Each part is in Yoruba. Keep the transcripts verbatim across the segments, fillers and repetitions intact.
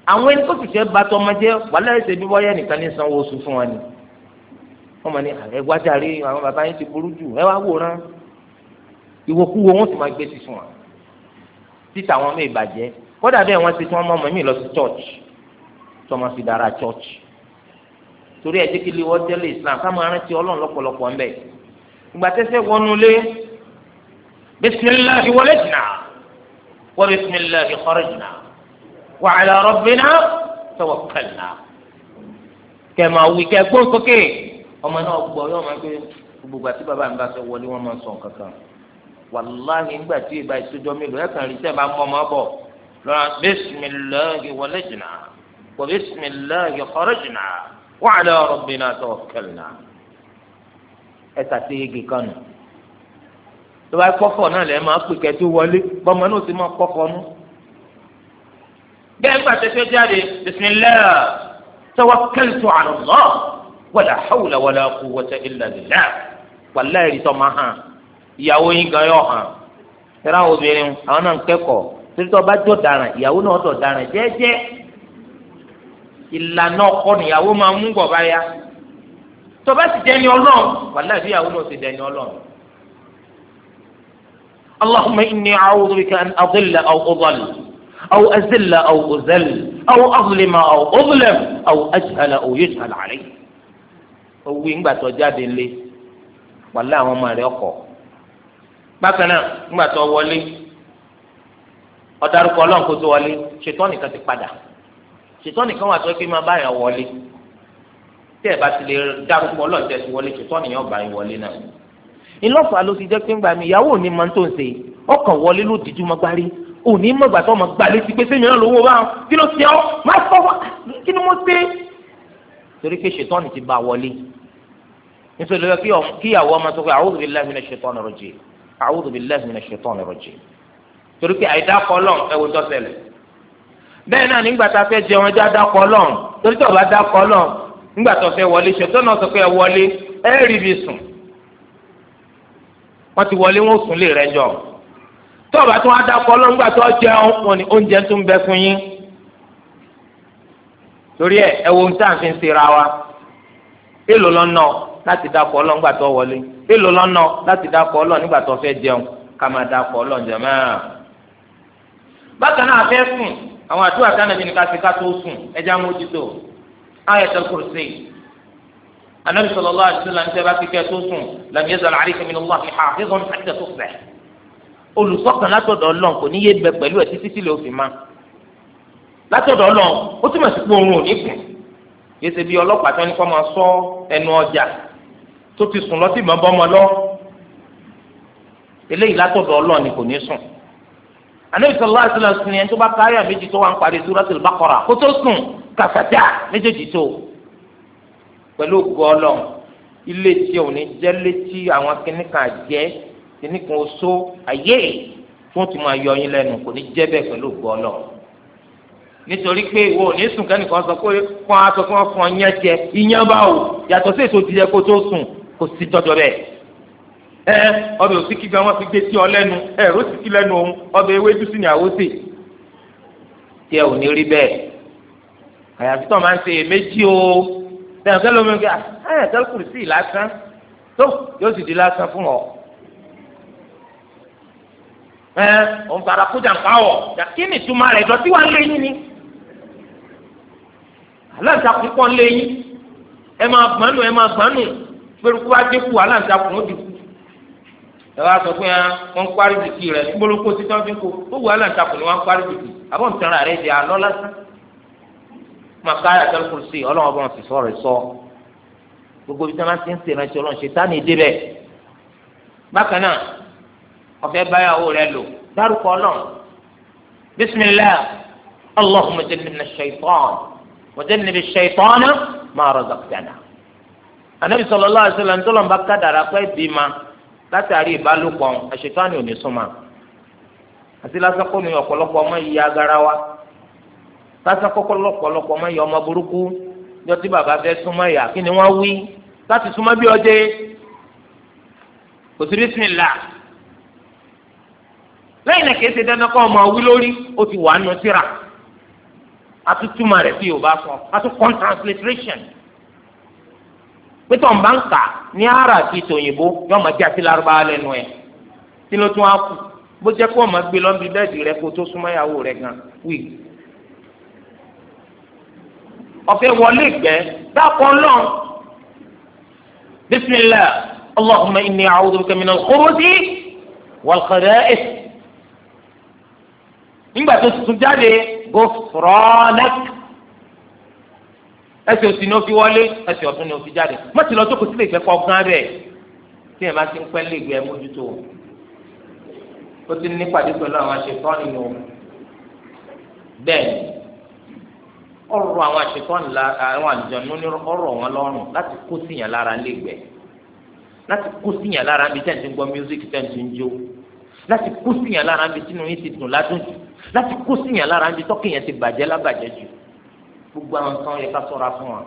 àwọn ẹni tó sì fẹ́ bá tọmọ jẹ́ wàhálà ẹsẹ̀ bí wọ́yẹ́ nìkan ní sanwó oṣù fún wọn ni wọ́n mọ̀ ní ẹgbàjáre àwọn bàbá yín ti burú jù ẹ wá wòran ìwòkúwo wọn sì máa gbé sí fún wa títà wọn mẹ́ ìbàjẹ́ kódà bẹ́ẹ̀ wọ́n ti tí wọ́n mọ́ ọmọ mi lọ sí church tí wọ́n fi dára church torí ẹ̀ jẹ́ kí lè wọ́n jẹ́lé Islam ká máa rántí Ọlọ́run lọ́pọ̀lọpọ̀ ńbẹ̀ ìgbà tẹ́sẹ̀ wọnú lé bisimilahi walajna wa bisimilahi kharajna wa ala rabbina tawakkalna kẹmà wí kẹ gbọ́n sókè ọmọ náà gbọ́ yóò máa gbé gbogbo àti bàbá mi bá fẹ́ wọlé wọn máa sọ kankan wàláhi ńgbà tí ìbá ìṣèjọ mélòó ẹ̀ kàn rí sẹ́ẹ̀ bá mọ́ ọmọ bọ̀ lọ́la bisimilahi walajna wa bisimilahi kharajna wa ala rabbina tawakkalna ẹ̀ tàṣe yege kanu tó bá kọ́kọ́ náà lẹ́ẹ̀ máa pè kẹ́tù wọlé bọ́mọ náà ti máa kọ́kọ́ nú. bẹ́ẹ̀ gbà tẹ́tẹ́ jáde bisimilah tawakkaltu ala Allah wala hawla wala quwwata illa billah wàláyé rí tọ́ máa hàn ìyàwó yín gan yọ̀ hàn tẹ́lá àwọn obìnrin àwọn náà ń kẹ́kọ̀ọ́ torí tó bá jọ dáràn ìyàwó náà tọ̀ dáràn jẹ́jẹ́ ìlànà ọkọ nìyàwó máa mú bọ̀ báyà tó bá ti dẹni ọlọ́run wàláyé bí ìyàwó náà ti dẹni ọlọ́run. اللهم إني أعوذ بك أن أضل أو أضل أو أزل أو أزل أو أظلم أو أظلم أو أجهل أو يجهل علي owó ìgbà tó jáde lé wàlẹ́ àwọn ọmọ rẹ̀ ọkọ̀ bákan náà ìgbà tó wọlé ọ̀darúkọ ọlọ́run kó tó wọlé ṣètọ́ nìkan ti padà ṣètọ́ nìkan wà tó kí máa bá yàn wọlé tí ẹ̀ bá ti lè dárúkọ ọlọ́run tẹ̀ sí wọlé ṣètọ́ nìyàn bá yàn wọlé náà ìlọ́fà ló ti jẹ́ pé ńgbà mi ìyàwó òní máa ń tó ń ṣe ọkàn wọlé ló dìjú mọ́ gbárí òní mọ̀gbà tó ọmọ gbà létí pé sẹ́mi náà lówó bá wọn kí ló ṣe ọ́ máa fọ́ wá kí ni mo ṣe. torí pé ṣètọ́nì ti bá wọlé nítorí pé kí ìyàwó ọmọ tó pé a'udhu billahi minash shaitani rajim a'udhu billahi minash shaitani rajim torí pé àìdákọ̀ ọlọ́run ẹ̀wò tó ṣẹlẹ̀ bẹ́ẹ̀ náà nígbà tá a fẹ́ jẹun ẹja dákọ̀ ọlọ́run torí tó bá dákọ̀ ọlọ́run nígbà tó fẹ́ wọlé ṣètọ́nì náà sọ pé ẹ wọlé ẹ rí ibi sùn wọ́n ti wọlé wọn sùn lè rẹ jọ tó o bá tún adakọ lọ́ngbà tó jẹun wọn ni oúnjẹ tún bẹ fún yín torí ẹ ẹ wo ohun tá à ń fi ń ṣera wa èlò lọ́nà láti dakọ lọ́ngbà tó wọlé èlò lọ́nà láti dakọ lọ́ nígbà tó fẹ́ jẹun ká máa dakọ lọ́njẹ mẹ́rin. bákan náà fẹ́ sùn àwọn àdúrà tánàbí ni ká ṣe ká tó sùn ẹja mójútó Ayatul Kursi. النبي صلى الله عليه وسلم انتبه في كاتوسون لم يزل عليك من الله حافظ حتى تصبح olùsọkàn látọ̀dọ̀ Ọlọ́run kò ní yé bẹ pẹ̀lú ẹ títí sílẹ̀ òfin ma látọ̀dọ̀ Ọlọ́run ó túmọ̀ sí pé oorun ò ní kùn yéṣe bí ọlọ́pàá tó ní kó máa ṣọ́ ẹnu ọjà tó ti sùn lọ sí ìmọ̀ bọ́mọ lọ eléyìí látọ̀dọ̀ Ọlọ́run ni kò ní sùn Ànábì sallallahu alaihi wasallam sùn yẹn tó bá káyà méjì tó wà ń parí Suratul Baqara kó tó sùn kàfàtà méjèèjì tó pẹ̀lú ògùn Ọlọ́run ilé tí ò ní jẹ́ létí àwọn kìnnìkan jẹ́ kìnnìkan oṣó ayé fún tí máa yọ yín lẹ́nu kò ní jẹ́ bẹ́ẹ̀ pẹ̀lú ògùn Ọlọ́run nítorí pé ìwọ ò ní sùn kẹ́nìkan sọ pé fún aṣọ fún ọ fún ọ yẹn jẹ ìyẹn bá wò yàtọ̀ sí èso ti yẹ kó tó sùn kò sí tọ́jọ́ bẹ́ẹ̀ ẹ ọbẹ̀ òsì kíkà wọn fi gbé sí ọ lẹ́nu ẹ ẹ̀rọ sì kí lẹ́nu òun ọbẹ̀ ewédú sí ni àwòsè tí ẹ ò ní rí bẹ́ẹ̀ àyàfi tó máa ń ṣe èméjì o bẹ́ẹ̀ kẹ́ lómi kẹ́ ẹ̀ kẹ́ kùrì sí lásán tó yóò sì di lásán fún ọ. ẹ òun fara kó jàǹkà wọ̀ kí ni ìtumọ̀ rẹ̀ dọ̀tí wà lẹ́yìn ni aláǹtakùn pọ̀ lẹ́yìn ẹ máa gbọ́nù ẹ máa gbọ́nù pẹ̀lú wá dínkù aláǹtakùn ó dínkù. ẹ wá sọ pé wọ́n ń parí bìkì rẹ̀ gbólókó sí tọ́jú kó ó wù aláǹtakùn ni wọ́n ń parí bìkì àbọ̀ ń tẹ̀ra rẹ̀ di àlọ́ lásán. makaya tẹlẹ kùrùsì ọlọ́wọ́ bá wọn sì sọ̀rọ̀ sọ gbogbo ibi tí wọn ti ń sèrè ẹtì Ọlọ́run ṣètánì débẹ̀ bákan náà ọfẹ báyàwó rẹ lò dárúkọ Ọlọ́run bisimilah allahumma jannibna shaitan wa jannibi shaitana ma razaqtana anabi sallallahu alaihi wasallam ntọ́lọ́n bá kádàrá pé bímá látàrí ìbálòpọ̀ àṣetánì ò ní súnmọ́ àti lásán kó mi ọ̀pọ̀lọpọ̀ ọmọ yìí agara wa lásán kọ́kọ́ lọ́pọ̀lọpọ̀ ọmọ yìí ọmọ burúkú yọ tí bàbá fẹ́ súnmọ́ ìyá kí ni wọ́n wí láti súnmọ́ bí ọdẹ kò sí bísímìlà lẹ́yìn náà kìí ṣe dandan kọ́ ọmọ wí lórí ó ti wà nù síra atútùmọ̀ rẹ̀ sí Yorùbá fún atúkọ̀ transliteration pété ọ̀nba ń kà ní ara àti ìtòyìnbó yóò máa jẹ́ àti Lárúbáwá lẹ́nu ẹ̀ tí ló tún á kù bó jẹ́ kó o máa gbé lọ́nbi bẹ́ẹ̀dì rẹ kó o tó súnmọ́ ìyàwó rẹ gan wí. ọ̀fẹ́ wọlé gbẹ́ dákọ̀ lọ́n bismillah allahumma inni a'udhu bika minal khubuthi wal khaba'ith. nígbà tó tuntun jáde ghufranak ẹsẹ̀ òsì ni ó fi wọlé ẹsẹ̀ ọ̀tún ni ó fi jáde mọ́tì lọ jókòó sílé ìgbẹ́ kọ́ gán rẹ̀ tí ẹ̀ bá ti ń pẹ́ lé ìgbẹ́ mójútó ó ti ní pàdé pẹ̀lú àwọn aṣèkọ́ nínú bẹ́ẹ̀ ọ̀rọ̀ àwọn aṣèkọ́ nílá àwọn àlùjànnú ní ọ̀rọ̀ wọn lọ́rùn láti kó síyàn lára lẹ́gbẹ̀ẹ́ láti kó síyàn lára bí tẹ́ǹtì ń gbọ́ mísíkì tẹ́ǹtì ń jó láti kó síyàn lára bí tínú yín ti dùn ládùn jù láti kó síyàn lára bí tọ́kìyàn ti bàjẹ́ lábàjẹ́ jù gbogbo àwọn kan yẹ ká ṣọ́ra fún wa.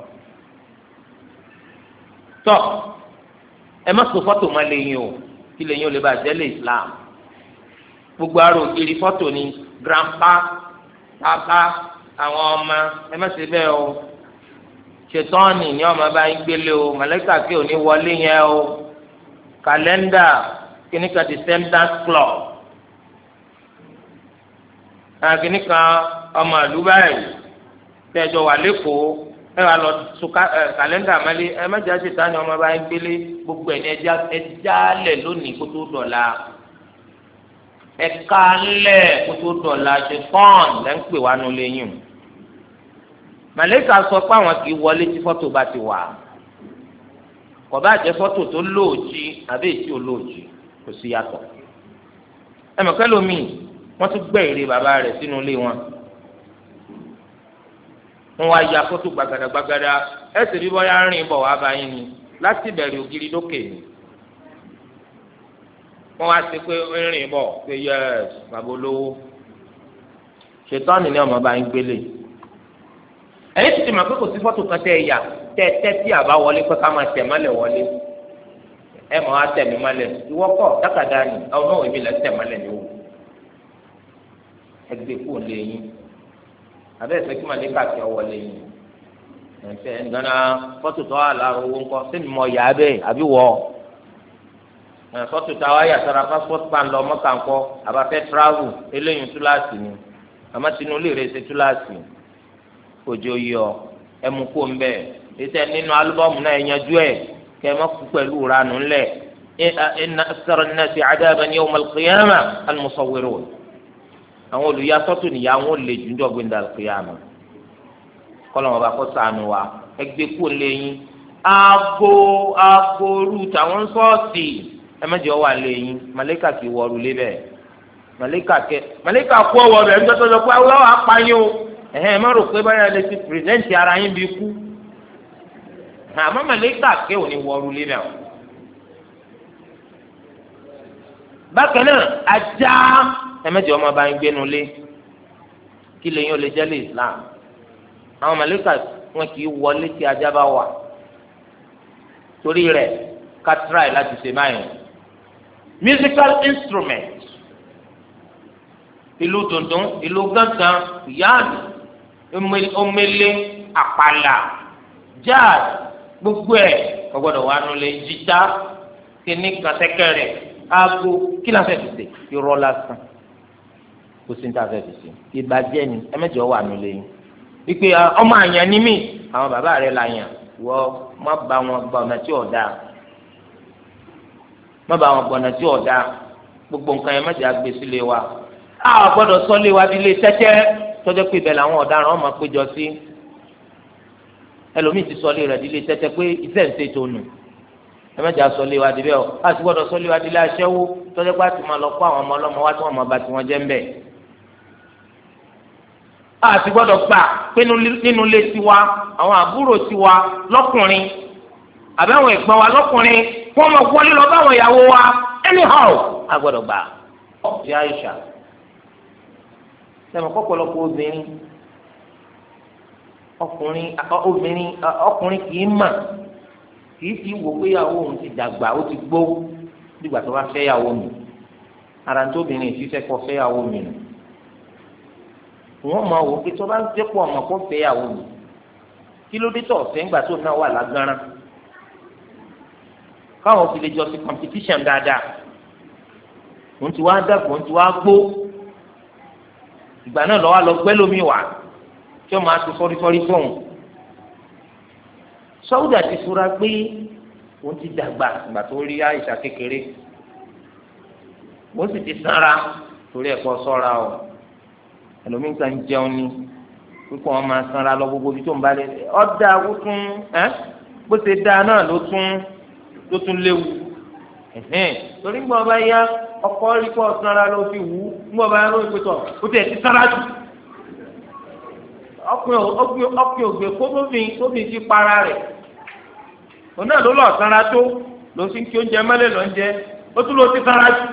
tọ́ ẹ má so fọ́tò má lè yín o kí lè yín o lè bá jẹ́ lè Islam gbogbo àrò ògiri fọ́tò ni grandpa papa àwọn ọmọ ẹ má ṣe bẹ́ẹ̀ o ṣètọ́ọ̀nì ni ọmọ bá yín gbélé o màlẹ́kà kí ò ní wọlé yẹn o kàlẹ́ndà kìnnìkan descendant club kìnnìkan ọmọ àdúgbò tẹjọ wà lẹ́kọ̀ọ́ ẹ wà lọ sùn kàlẹ́ndà mẹ́lẹ́ ẹ má jẹ́ àṣetá ni ọmọ bá ń gbélé gbogbo ẹ̀ ní ẹja ẹja lẹ̀ lónìí kó tó dọ̀la ẹ̀ka lẹ̀ kó tó dọ̀la ṣe fọ́ọ̀n lẹ́ ń pè wá nu lẹ́yìn. màlẹ́kà sọ pé àwọn kì í wọlé tí fọ́tò bá ti wà kò bá jẹ́ fọ́tò tó lóòjì àbí èsì olóòjì kò sí yàtọ̀. ẹ mọ̀ kẹ́lómi wọ́n tún gbẹ́ ère bàbá rẹ̀ sínú ilé wọn wọn wá ya fọ́tò gbàgàdà gbàgàdà ẹ sì rí bọ́yá rìn bọ̀ wá báyìí ni láti bẹ̀rẹ̀ ògiri lókè ni wọn wá sí pé rìn bọ̀ pé yẹs bàbá olówó ṣètọ́nì ni ọmọ bá ń gbélé ẹ̀yìn ti ti mọ̀ pé kò sí fọ́tò kan tẹ́ ẹ yà tẹ́ tẹ́ tí àbá wọlé pé ká máa tẹ̀ mọ́lẹ̀ wọlé ẹ mọ̀ á tẹ̀ mí mọ́lẹ̀ ìwọ́pọ̀ dákàdá ni àwọn náà èmi lẹ́ tẹ̀ mọ́lẹ̀ ni wò ẹgbẹ́ kò lè yín abẹ́ ìfẹ́ kí màlẹ́kà kí ọ wọlé yìí ẹ̀fẹ́ nǹkan fọ́tò tó wà lára owó ńkọ́ sẹ́mi mọ̀ yá bẹ́ẹ̀ àbí wọ̀ fọ́tò tó wà yà sára passport pan lọ mọ́kà ńkọ́ àbáfẹ́ travel eléyìí túláàsì ni àmọ́ tinú lè rẹ̀ ṣe túláàsì òjò yọ ẹmu kó ń bẹ̀ ètò nínú álúbọ̀mù náà ẹ̀yanjú ẹ̀ kẹ́ ẹ má kú pẹ̀lú ranù ńlẹ̀ inna akthara an-nasi 'adaban yawm al-qiyamah al-musawwirun àwọn olùyàsọ́tò nìyà wọn lè jù ní ọ̀gbìn dàlùkìyàmù kọ́lọ́mù ọba kó ṣàánú wa ẹgbẹ́ kú lẹ́yìn aago aago ru tàwọn sọ́ọ̀tì ẹ̀mẹ́jọ wà lẹ́yìn màlẹ́kà kì í wọ̀ọ́rù lébẹ̀ màlẹ́kà kẹ màlẹ́kà kú ọwọ́ rẹ̀ ẹ̀ńtọ́ tó lọ pé awúrọ̀ apáyín o ẹ̀hẹ́n ẹ̀ má rò pé báyà lè ti pírẹ́sẹ̀ntì ara yín bí kú àmọ́ màlẹ́kà kẹ ò ní wọ̀ọ́rù lébẹ̀ o. bákan náà ajá ẹ̀mẹ́jọ ọmọ bá ń gbénu lé kí lèyìn ò lè jẹ́ lé Islam àwọn màlẹ́kà wọn kì í wọlé tí ajá bá wà torí rẹ̀ ká try láti ṣe báyìí musical instrument ìlú dùndún ìlú gángan yáàdù omele àpàlà jazz gbogbo ẹ̀ kò gbọ́dọ̀ wà nulẹ̀ jìtá kíní kàtẹ́kẹ̀rẹ̀ aago kí la fẹ́ fi ṣe irọ́ lásán kò sí ní ta fẹ́ fi ṣe ìbàjẹ́ ni ẹ̀mẹ́jọ wà nulẹ̀ yìí wípé ọmọ àyàn ni mí àwọn bàbá rẹ̀ la yàn wọ́ má bá wọn gba ọ̀nà tí ò dáa má bá wọn gba ọ̀nà tí ò dáa gbogbo nǹkan yẹn mẹ́jọ àgbè sílé wa a gbọ́dọ̀ sọ́lé wa di ilé tẹ́tẹ́ tọ́jọ́ pé ibẹ̀ làwọn ọ̀daràn ọmọ péjọ sí ẹlòmíì ti sọ́lé rẹ̀ di ilé tẹ́tẹ́ pé iṣẹ́ ń ṣe tó nù ẹ mẹ́jọ sọ́lé wa di bẹ́ẹ̀ o a ti gbọ́dọ̀ sọ́lé wa di ilé aṣẹ́wó tọ́jọ́ pé a ti máa lọ kó àwọn ọmọ ọlọ́mọ wá tí wọ́n máa bá tiwọn jẹ́ ń bẹ̀ a ti gbọ́dọ̀ gbà pé nínú ilé tiwa àwọn àbúrò tiwa lọ́kùnrin àbí àwọn ẹ̀gbọ́n wa lọ́kùnrin wọ́n máa wọlé lọ bá àwọn ìyàwó wa anyhow a gbọ́dọ̀ gbà. ọ̀sẹ̀ Aisha sẹ́mi kọ́pọ̀lọpọ̀ obìnrin ọkùnrin obìnrin ọkùnrin kì í mà kì í ti wò pé ìyàwó òun ti dàgbà ó ti gbó nígbà tó bá fẹ́ ìyàwó mi ara tó obìnrin ìfífẹ́ kọ́ fẹ́ ìyàwó mi nù wọ́n máa wò pé tó bá ń dépò ọmọ kó fẹ́ yàwó mi kí ló dé tó ọ̀fẹ́ ńgbà tó náà wà lágbára káwọn fi lè jọ sí competition dáadáa òun ti wá dàgbò òun ti wá gbó ìgbà náà lọ́wọ́ lọ gbẹ́ lómi wá tí ó máa ti sọ́rísọ́rí fóun sọ́wọ́dà ti fura pé òun ti dàgbà ìgbà tó rí àìsà kékeré òun sì ti sanra torí ẹ̀kọ́ sọ́ra o ẹlòmíín kan jẹun ni pípọ̀ wọn máa sanra lọ gbogbo ibi tó ń bá lé ọ̀dà ó tún ẹ́ bó ṣe dáa náà ló tún ló tún léwu torí gbọ́n bá yá ọkọ rí pọ̀ sanra ló fi wù ú gbọ́n bá yá ló fi tọ̀ ó tẹ̀ ti sanra jù ọkùnrin ògbè kó tóbi tóbi ti para rẹ̀ òun náà ló lọ sanra tó ló fi ń kí oúnjẹ mẹ́lẹ̀ lọ ń jẹ ó tún ló ti sanra jù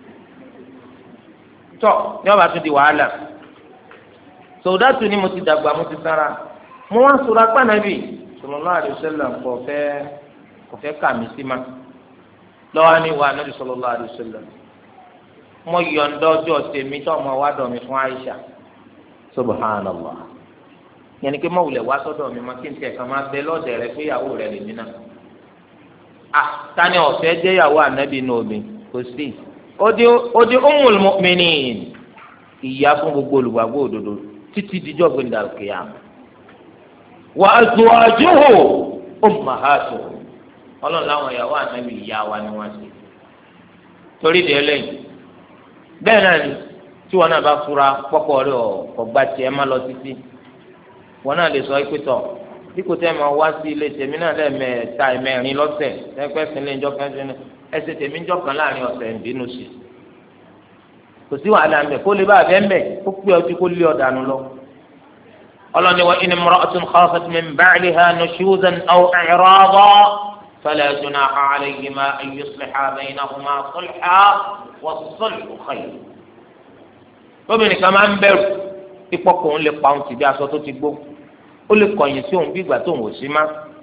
tọ́ ní ọba tún di wàhálà sọdátù ni mo ti dàgbà mo ti sára mo wá sọ̀rọ̀ apá nàbì sallallahu alaihi wasallam kò fẹ́ kò fẹ́ kà mí sí ma lọ́wọ́ ni wà nàbì sallallahu alaihi wasallam mo yọ̀ǹda ọjọ́ tèmi tó ọmọ wa dọ̀ mi fún Aisha subhanallah yẹnni pé mọ̀wulẹ̀ wá sọ́dọ̀ mi máa kí n tẹ̀ kàn máa bẹ lọ́dẹ̀ rẹ pé ìyàwó rẹ lè mí náà ah tani ọ̀fẹ́ jẹ́ ìyàwó ànábì nù omi kò sí ó di ó di ummul mu'minin ìyá fún gbogbo olùgbàgbọ́ òdodo títí dijọ́ gbé ndàlù kìyàm wa azwajuhu ummahatuhu ọlọ́run láwọn ìyàwó ànábì ìyá wa ni wọ́n ṣe torí di ẹlẹ́yìn bẹ́ẹ̀ náà ni tí wọn náà bá fura pọ́pọ́ rẹ ọ̀gbà tiẹ̀ má lọ títí wọn náà lè sọ pé tọ̀ bí kò tẹ́ máa wá sí ilé tèmi náà lẹ́ẹ̀mẹ́ta ẹ̀mẹ́rin lọ́sẹ̀ ẹgbẹ́ sílé ìjọ kan ṣe ẹsẹ̀ tèmi ìjọ kan láàrin ọ̀sẹ̀ ìbínú sí kò sí wàhálà ń bẹ kó lè bá a bẹ́ẹ̀ ń bẹ̀ kó pé ọtí kó lé ọ̀dànù lọ. ọlọ́ni wa in imra'atun khafat min ba'liha nushuzan aw i'radan fala junaha alayhima an yusliha baynahuma sulhan was-sulhu khayr. lóbìnrin kan máa ń bẹ̀rù ìpọ́kùn òun lè pa òun tì bí aṣọ tó ti gbó ó lè kọ̀yìn sí òun bí ìgbà tó ń wò sí má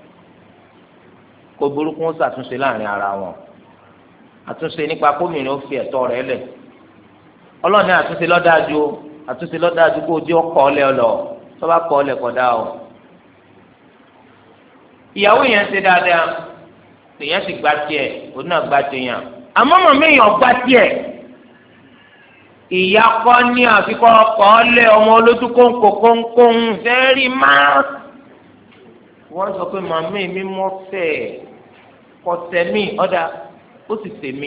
kó burúkú ó ṣàtúnṣe láàrin ara wọn àtúnṣe nípa kómìnrin ó fi ẹ̀tọ́ rẹ̀ lẹ̀ ọlọ́ọ̀ni àtúnṣe lọ́dájú àtúnṣe lọ́dájú kó o jẹ́ ọkọ̀ ọ̀lẹ́ ọ̀lọ́ tó bá kọ́ ọ̀lẹ́ kọ̀dá o. ìyàwó yẹn ṣe dáadáa tèèyàn sì gba tiẹ̀ òun náà gba tiẹ̀yàn àmọ́ mọ̀ mí yàn gba tiẹ̀ ìyá kọ́ ní àfikọ́ ọkọ̀ ọ̀lẹ́ ọmọ olójú kóńkó kóńkó ń fẹ́ẹ́rì má. wọ́n sọ pé màmí mi mọ́ fẹ́ kọ́tẹ́ mi ọ̀dà ó sì tèmi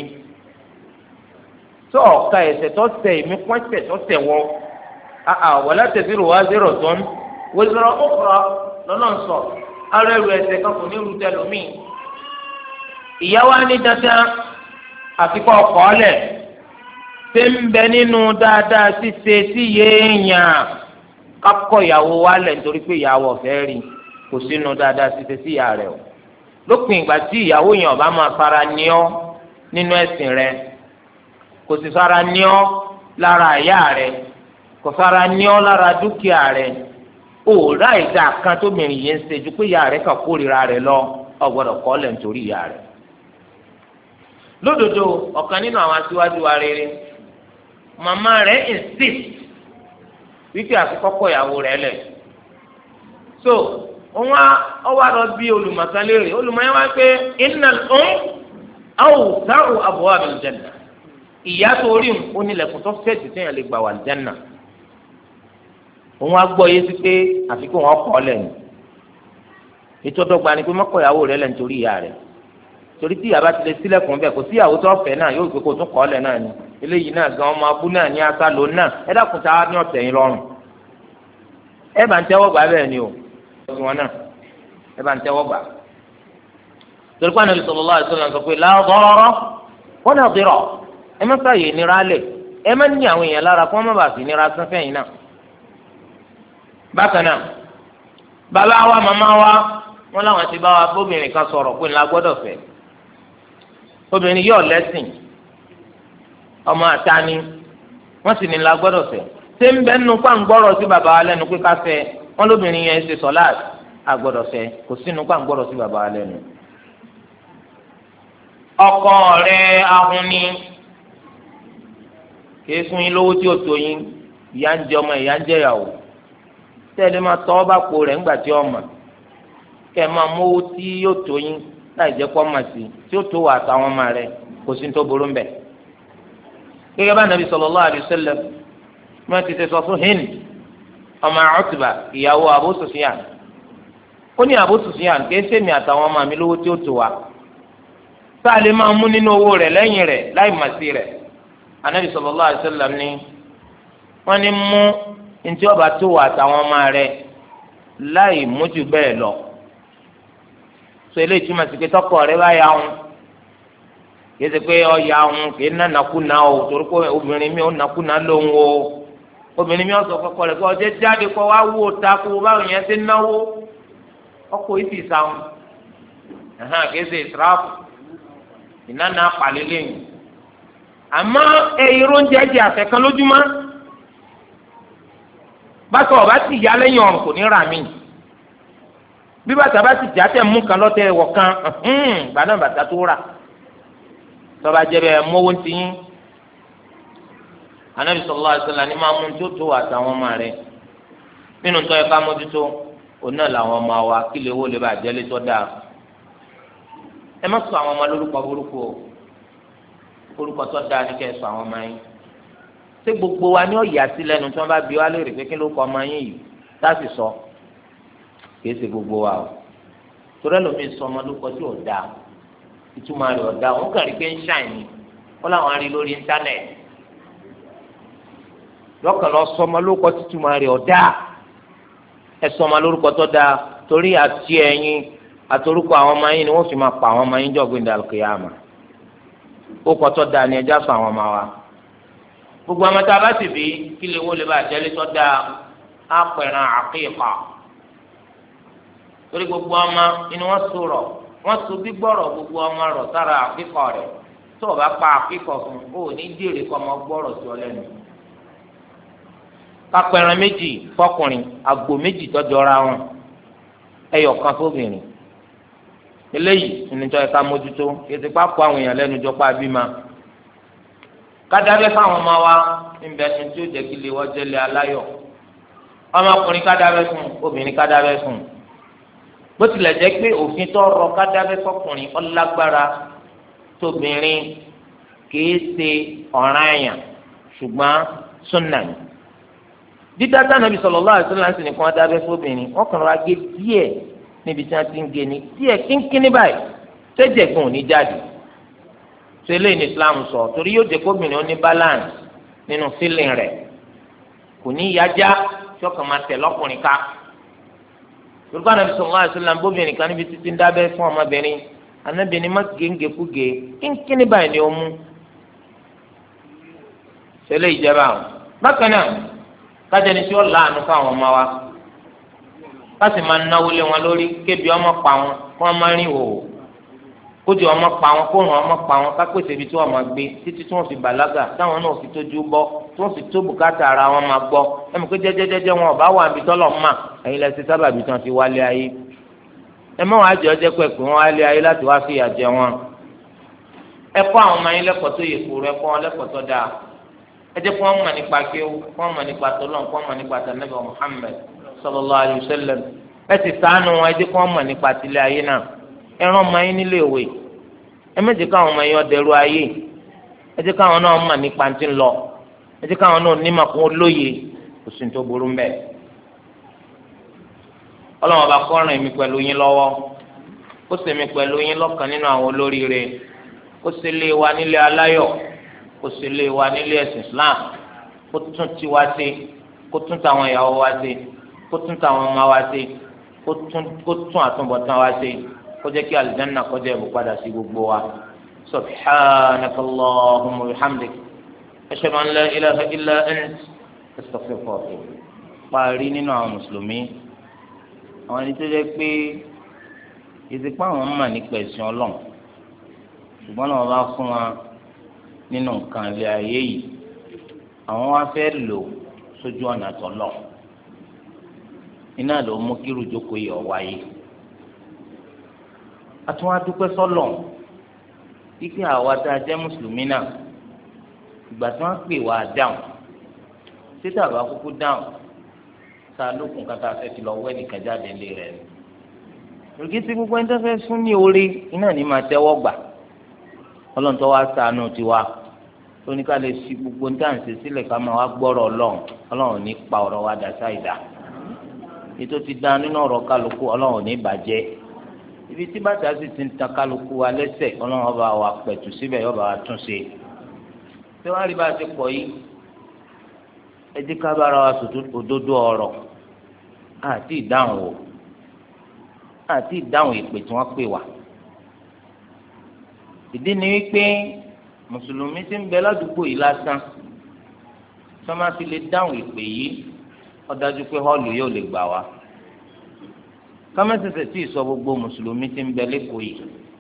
tó ọ̀ka ẹ̀sẹ̀ tó tẹ̀ èmi pọ́n ẹ̀sẹ̀ tó tẹ̀ wọ́ àà wala taziru waziratun wizra ukhra lọ́nà sọ ara ẹrù ẹ̀sẹ̀ kan kò ní rú tẹlómi ìyàwó á ní dandan àfikọ́ ọkọ̀ ọ̀lẹ̀ ṣé ń bẹ nínú dáadáa ṣíṣe sí yéèyàn kákọ́ ìyàwó wa lẹ̀ nítorí pé ìyàwó ọ̀fẹ́ rí kò sínú dáadáa ṣíṣe sí ìyá rẹ̀ o lópin ìgbà tí ìyàwó yẹn ọba máa fara ní ọ nínú ẹ̀sìn rẹ̀ kò sì fara ní ọ lára ìyá rẹ̀ kò fara ní ọ lára dúkìá rẹ̀ òòrà ìdá kan tóbìnrin yẹn ń ṣe ju pé ìyá rẹ̀ kàn kórìíra rẹ̀ lọ ọ gbọ́dọ̀ kọ̀ lẹ̀ nítorí ìyá rẹ̀ lódodo ọ̀kan nínú àwọn aṣíwájú wa rere màmá rẹ̀ insist wípé àfikọ́kọ́ ìyàwó rẹ̀ lẹ̀ so wọn ọwọ́ àrọ bí olùmọ̀kan léèrè olùmọ̀yẹ́ wá pé innal um awsa'u abwabil janna ìyá tó rí ó nílẹ̀kùn tó fẹ́ẹ̀tì téèyàn lè gbà wà janna òun á gbọ́ yé sí pé àfikún wọn kọ́ lẹ́yìn ètò ọdọ́gba ni pé mọ́kọ̀ ìyàwó rẹ̀ lẹ̀ nítorí ìyá rẹ̀ torí tí ìyá bá ti lè sílẹ̀kùn bẹ́ẹ̀ kò sí ìyàwó tó fẹ́ náà yóò gbé kó tún kọ́ lẹ̀ náà ni eléyìí náà gan ọmọ abú náà ní asa lò náà ẹ dákun tá a ní ọ̀tẹ̀ yín lọ́rùn ẹ bá ń tẹ́wọ́ gbà bẹ́ẹ̀ ni o wọn náà ẹ bá ń tẹ́wọ́ gbà torí pé Ànábì sallallahu alaihi wasallam sọ pé la darara wala dirar ẹ má sáyè nira lẹ̀ ẹ má ní àwọn èèyàn lára kó má bàa fi nira sánfẹ́ yìí náà bákan náà bàbá wa màmá wa wọn làwọn ti bá wa bóbìnrin kan sọ̀rọ̀ pé ńlá gbọ́dọ̀ fẹ́ obìnrin yóò lẹ́sìn ọmọ àtàní wọ́n sì ní ńlá gbọ́dọ̀ fẹ́ ṣé ń bẹ́ẹ̀ nínú pàǹgbọ́rọ̀ sí bàbá wa lẹ́nu pé ká fẹ́ wọn lóbìnrin yẹn ṣe sọ̀láàt àgbọ́dọ̀ fẹ́ kò sínú pàǹgbọ́rọ̀ sí bàbá wa lẹ́nu. ọkọ rẹ̀ ahun ni kìí fún yín lówó tí ó tó yín ìyá ń jẹ ọmọ ìyá ń jẹ ìyàwó tẹ́lẹ̀ máa tọ́ bá po rẹ̀ ńgbà tí ọmọ kẹ́ ẹ máa mówó tí yóò tó yín láì jẹ́ kó ọmọ sí tí ó tó wà àtàwọn ọmọ rẹ̀ kò sí tó burú mbẹ̀. gẹ́gẹ́ bá nàbí sallallahu alaihi wasallam wọ́n ti ṣe sọ fún Hind ọmọ Utba ìyàwó Abu Sufyan ó ní Abu Sufyan kì í sèmi àtàwọn ọmọ mi lówó tí ó tó wa sáà lè máa mú nínú owó rẹ̀ lẹ́yìn rẹ̀ láì mà sí rẹ̀ anabi sallallahu alaihi wasallam ní wọ́n ní mú ntí ọba tó wà àtàwọn ọmọ rẹ̀ láì mú jù bẹ́ẹ̀ lọ so eléyìí túmọ̀ sí pé tọkọ rẹ̀ bá yà wọn kì í ṣe pé ọ yà wọn kì í ná nàkúnà o torí pé obìnrin mi ò nàkúnà lóhùn o obìnrin mi ò sọ kọkọ rẹ̀ kọ ọjọ́ jáde kọ wá wò ta kó báwọn yẹn ti náwó ọkọ yìí ti sàwọn kì í ṣe ìsirafu ìnáná pàlélẹ́yìn àmọ́ ẹ̀yìnrún oúnjẹ jẹ àfẹ́kan lójúmọ́ bàtà ọba ti yá lẹ́yìn ọ̀run kò ní rà mí bí bàtà bá ti jà tẹ̀ mú kan lọ́tẹ̀ wọ̀ kan gbàdán bàtà tó rà tọ́ba jẹ́ bẹ́ẹ̀ mọ́wó ti yín anabi sallallahu alaihi wasallam ní máa mú tó tó àtàwọn ọmọ rẹ̀ nínú tó yẹ ká mójútó òun náà làwọn ọmọ wa kí lè wó lè bá jẹ́ lé tó dáa ẹ má sọ àwọn ọmọ lórúkọ burúkú o orúkọ tó dáa ní kẹ́ ẹ sọ àwọn ọmọ yín ṣé gbogbo wa ni ó yà sí lẹ́nu tí wọ́n bá bi wá léèrè pé kí ló kọ ọmọ yín yìí láti sọ kìí ṣe gbogbo wa o torí ẹlòmíín sọ ọmọ lórúkọ tí ò dáa ìtumọ̀ rẹ̀ ò dáa wọ́n kàn rí pé ń ṣàìní wọ́n làwọn rí lórí íńtánẹ̀tì lọ́kàn lọ sọ ọmọ lórúkọ tí ìtumọ̀ rẹ̀ ò dáa ẹ sọ ọmọ lórúkọ tó dáa torí àti ẹ̀yin àtorúkọ àwọn ọmọ yín ni wọ́n fi máa pa àwọn ọmọ yín jọ̀gbìn dàlùkìyàmà ó kọ́tọ́ da ni ẹja sọ àwọn ọmọ wa gbogbo ọmọ tá a bá sì bí kí lè wó lè bá jẹ́lé tó da á pẹ̀ràn àkíkà torí gbogbo ọmọ inú wọn sọ̀rọ̀ wọn sọ gbígbọ́rọ̀ gbogbo ọmọ rọ̀ sára àkíkà rẹ̀ tó o bá pa àkíkà fún o ò ní jèrè kọ́ ọmọ gbọ́rọ̀ sí ọ lẹ́nu ká pẹ̀ràn méjì fọkùnrin àgbò méjì tọ́jọ́ra wọn ẹyọ kan fóbìnrin eléyìí ìnìjọ ẹ̀ka mójútó ètò ìpapò àwọn èèyàn lẹ́nu jọpọ̀ àbímá kádàbẹ́ fáwọn ọmọ wa níbẹ̀ ní tí ó jẹ́ kí lè wọ́n jẹ́lẹ̀ aláyọ̀ ọmọkùnrin kádàbẹ́ fún obìnrin kádàbẹ́ fún bó tilẹ̀ jẹ́ pé òfin tó rọ kádàbẹ́ fọkùnrin ọlágbára tóbìnrin kìí ṣe ọ̀ranyàn ṣùgbọ́n súnnà ni dídá Ànábì sallallahu alaihi wasallam nìkan kádàbẹ́ fóbìnrin wọ́n kàn wá gé díẹ̀ níbi tí wọ́n ti ń gé ni díẹ̀ kínkínní báyìí tẹ́jẹ̀gùn ò ní jáde tó eléyìí ní Islam sọ torí yóò jẹ́ kóbìnrin ó ní balance nínú fílìn rẹ̀ kò ní yájá tí ọkàn máa tẹ̀ lọ́kùnrin ká yorùbá Ànábì sallallahu alaihi wasallam bóbìnrin kan níbi títí ń dábẹ́ fún ọmọbìnrin anábìnrin má géńgékúgé kínkínní báyìí ni ó mú tó eléyìí jẹ́ báwọn bákan náà kájẹni tí ó láàánú fáwọn ọmọ wa kásì máa náwó lé wọn lórí kébi ọmọ pa wọn kó wọn máa rìn òwò kójú ọmọ pa wọn kó ràn ọmọ pa wọn kápèsè ibi tí wọn máa gbé títí tí wọn fi bàlágà táwọn náà fi tójú bọ tí wọn fi tó bùkátà ara wọn máa gbọ́ ẹmu pé jẹjẹjẹjẹ wọn ọba wà níbi tọlọ mọ ẹ̀yin lẹsẹ sábàbí tí wọn fi wálé ayé ẹ mọ wọn àjẹ ọjẹ pẹ pé wọn wálé ayé láti wá fìyà jẹ wọn ẹ kọ́ àwọn ọmọ yín lẹ́kọ̀ọ́ tó yẹ kúrò ẹ kọ́ wọn lẹ́kọ̀ọ́ tó dáa ẹ jẹ́ kó wọn mọ̀ nípa kéwú kó wọn mọ̀ nípa tọlọ kó wọn mọ̀ nípa tànàbẹ Muhammad sallallahu alayhi wa sallam ẹ ti ṣàánú wọn ẹ jẹ́ kó wọn mọ̀ nípa tilẹ̀ ayé náà ẹ rán ọmọ yín nílé ìwé ẹ má jẹ́ káwọn ọmọ yín ọdẹrú ayé ẹ jẹ́ káwọn náà mọ̀ nípa ti ń lọ ẹ jẹ́ káwọn náà nímọ̀ kó lóye kò sí tó burú mbẹ. ọlọ́wọ́n bá kọ́ ràn mí pẹ̀lú yín lọ́wọ́ ó sì mí pẹ̀lú yín lọ́kàn nínú àwọn olóríire ó sì lé wa nílé aláyọ̀ ó sì lé wa nílé ẹ̀sìn Islam kó tún tiwa ṣe kó tún tàwọn ìyàwó wa ṣe kó tún tàwọn ọmọ wa ṣe kó tún àtúbọ̀tán wa ṣe kó jẹ́ kí alìjánná kó jẹ́ ìbò padà sí gbogbo wa subhanaka allahumma wa bihamdik ashhadu an la ilaha illa ant astaghfiruka wa atubu ilayk. parí nínú àwọn mùsùlùmí àwọn ẹni tó jẹ́ pé ìsìnkú àwọn mọ̀ nípa ẹ̀sìn ọlọ́run ṣùgbọ́n náà wọ́n bá fún wa nínú nǹkan ilé ayé yìí àwọn wá fẹ́ lò sójú ọ̀nà tọ́lọ̀ iná ló mú kí rújókòó yìí ọ̀wáyé àtúwọ́n adúpẹ́ sọ́lọ̀ kíkí àwa tá a jẹ́ mùsùlùmí náà ìgbà tí wọ́n pè wá dáhùn títí àbá kúkú dáhùn sáà lókun kàtà fẹ́ fi lọ wẹ́ nìkan jáde lé rẹ̀ ni. òrùkí tí gbogbo ẹni tó fẹ́ fún ní orí iná ní máa tẹ́wọ́ gbà ọlọ́run tó wá ṣàánú tiwa tó ní ká lè fi gbogbo ní tàǹsì sílẹ̀ ká máa wá gbọ́rọ̀ ọlọ́run ọlọ́run ní pa ọ̀rọ̀ wa dà sáìdá ètò ti dá nínú ọ̀rọ̀ kálukú ọlọ́run ní bàjẹ́ ibi tí bàtà sì ti ń ta kálukú wa lẹ́sẹ̀ ọlọ́run ọba wa pẹ̀tù síbẹ̀ yọba wa tún ṣe tí wọ́n rí bá a ti pọ̀ yìí ẹ jẹ́ ká bára wa sòtò òdodo ọ̀rọ̀ àti ìdáhùn o àti ìdáhùn ìpè tí wọ́n pè wá ìdí ni wípé mùsùlùmí ti ń bẹ ládùúgbò yìí lásán tí wọ́n máa fi lè dáhùn ìpè yìí ó dájú pé họ́ọ̀lù yóò lè gbà wá kámẹ́sẹ̀sẹ̀ tí ì sọ gbogbo mùsùlùmí ti ń bẹ lẹ́kọ̀ọ́ yìí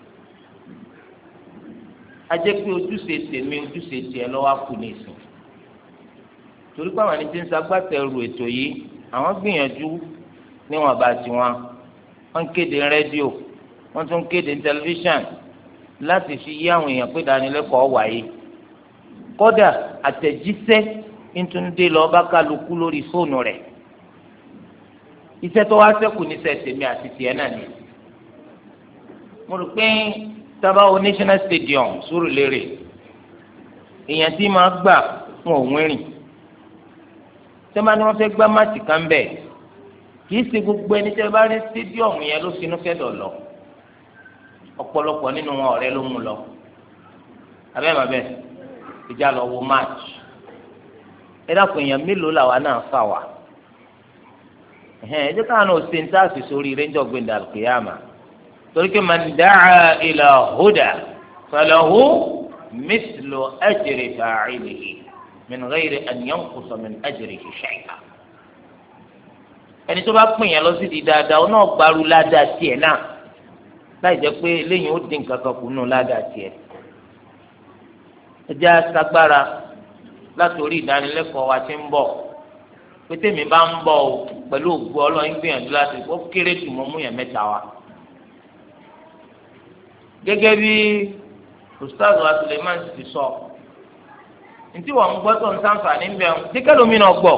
a jẹ́ pé ojúṣe tèmi ojúṣe tiẹ̀ lọ́wọ́ kù ní ìsìn torí pé àwọn ẹni tí ń ṣagbátẹrù ètò yìí àwọn gbìyànjú níwọ̀n bá tiwọn wọ́n ń kéde rédíò wọ́n tún ń kéde tẹlifíṣàn láti fi yí àwọn èèyàn pé ìdánilẹ́kọ̀ọ́ wáyé kódà àtẹ̀jíṣẹ́ ntúndé lọ bá kálukú lórí fóònù rẹ̀ iṣẹ́ tó wá ṣẹ́kù níṣẹ́ tèmi àti tiẹ̀ náà ni mo rò pé tábàwọ national stadium Surulere èèyàn tí máa gbà wọn ò wírin tẹ́lẹ̀ máa ní wọ́n fẹ́ gbá máàtì kan bẹ́ẹ̀ kì í ṣe gbogbo ẹni tẹ́ bá rí stadium yẹn ló sinú fẹ́ dọ̀ lọ ọ̀pọ̀lọpọ̀ nínú wọn ọ̀rẹ́ ló mú lọ abẹ́ẹ̀ bàbẹ́ ìjà lọ wo match ẹ dákun èèyàn mélòó làwa náà fà wá ẹ jẹ́ káwọn náà ṣe ń tààsì sórí rẹ́ńjọ́ gbẹ̀ndà kìyàmà torí pé man da'a ila huda falahu mithlu ajri fa'ilihi min ghayri an yanqusa min ajrihi shay'a ẹni tó bá pín yẹn lọ sí di dáadáa ọ náà gbaru ládàá tiẹ̀ náà láì jẹ́ pé eléyìí ó dín nǹkan kan kù nù ládàá tiẹ̀ ẹ jẹ́ aṣagbára látòrí ìdánilẹ́kọ̀ọ́ wa ti ń bọ̀ pé tèmi bá ń bọ̀ o pẹ̀lú ògbó ọlọ́yin gbìyànjú láti kó kéré jù mọ́ mú yẹn mẹ́ta wa. gẹ́gẹ́ bí ustaz wa Suleiman ti sọ ntí wọ́n ń gbọ́ tó ń sàǹfààní ń bẹ̀ ọ́n tí kẹ́lómìnà gbọ́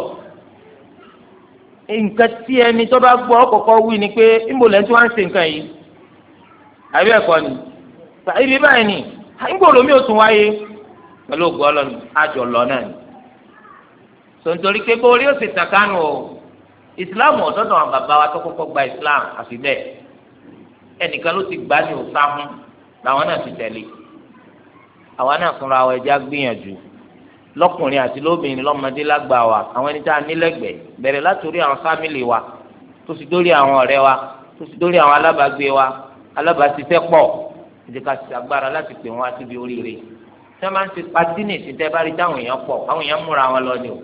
nǹkan tí ẹni tó bá gbọ́ kọ́kọ́ wí ni pé ńbò lẹ́ntì wá ń ṣe nǹkan yìí àbí ẹ̀kọ́ ni ibi báyìí ni ńgbò lómi ò tún wáyé pẹ̀lú ògbó ọlọ́yin àjọ lọ náà ni tontori pé bó orí òsè takanu o ìsìláàmù ọ̀dọ́dọ̀ àwọn bàbá wa tó kọ́kọ́ gba ìsìláàmù àfi bẹ́ẹ̀ ẹnìkan ló ti gbá ní òsáhùn làwọn náà ti tẹ̀lé àwa náà fúnra wa ẹja gbìyànjú lọ́kùnrin àti lóbìnrin lọ́mọdé lágbà wa àwọn ẹni tá a nílẹ̀gbẹ̀ẹ́ bẹ̀rẹ̀ látòrí àwọn fámìlì wa tó fi dórí àwọn ọ̀rẹ́ wa tó fi dórí àwọn alábàágbé wa alábàásíṣẹ́ pọ̀ ìdíkà sí agbára láti pè wọ́n wá síbi oríire tẹ́ máa ń ti patí ní ìsìntẹ́ bá rí táwọn èèyàn pọ̀ àwọn èèyàn múra wọn lọ ni o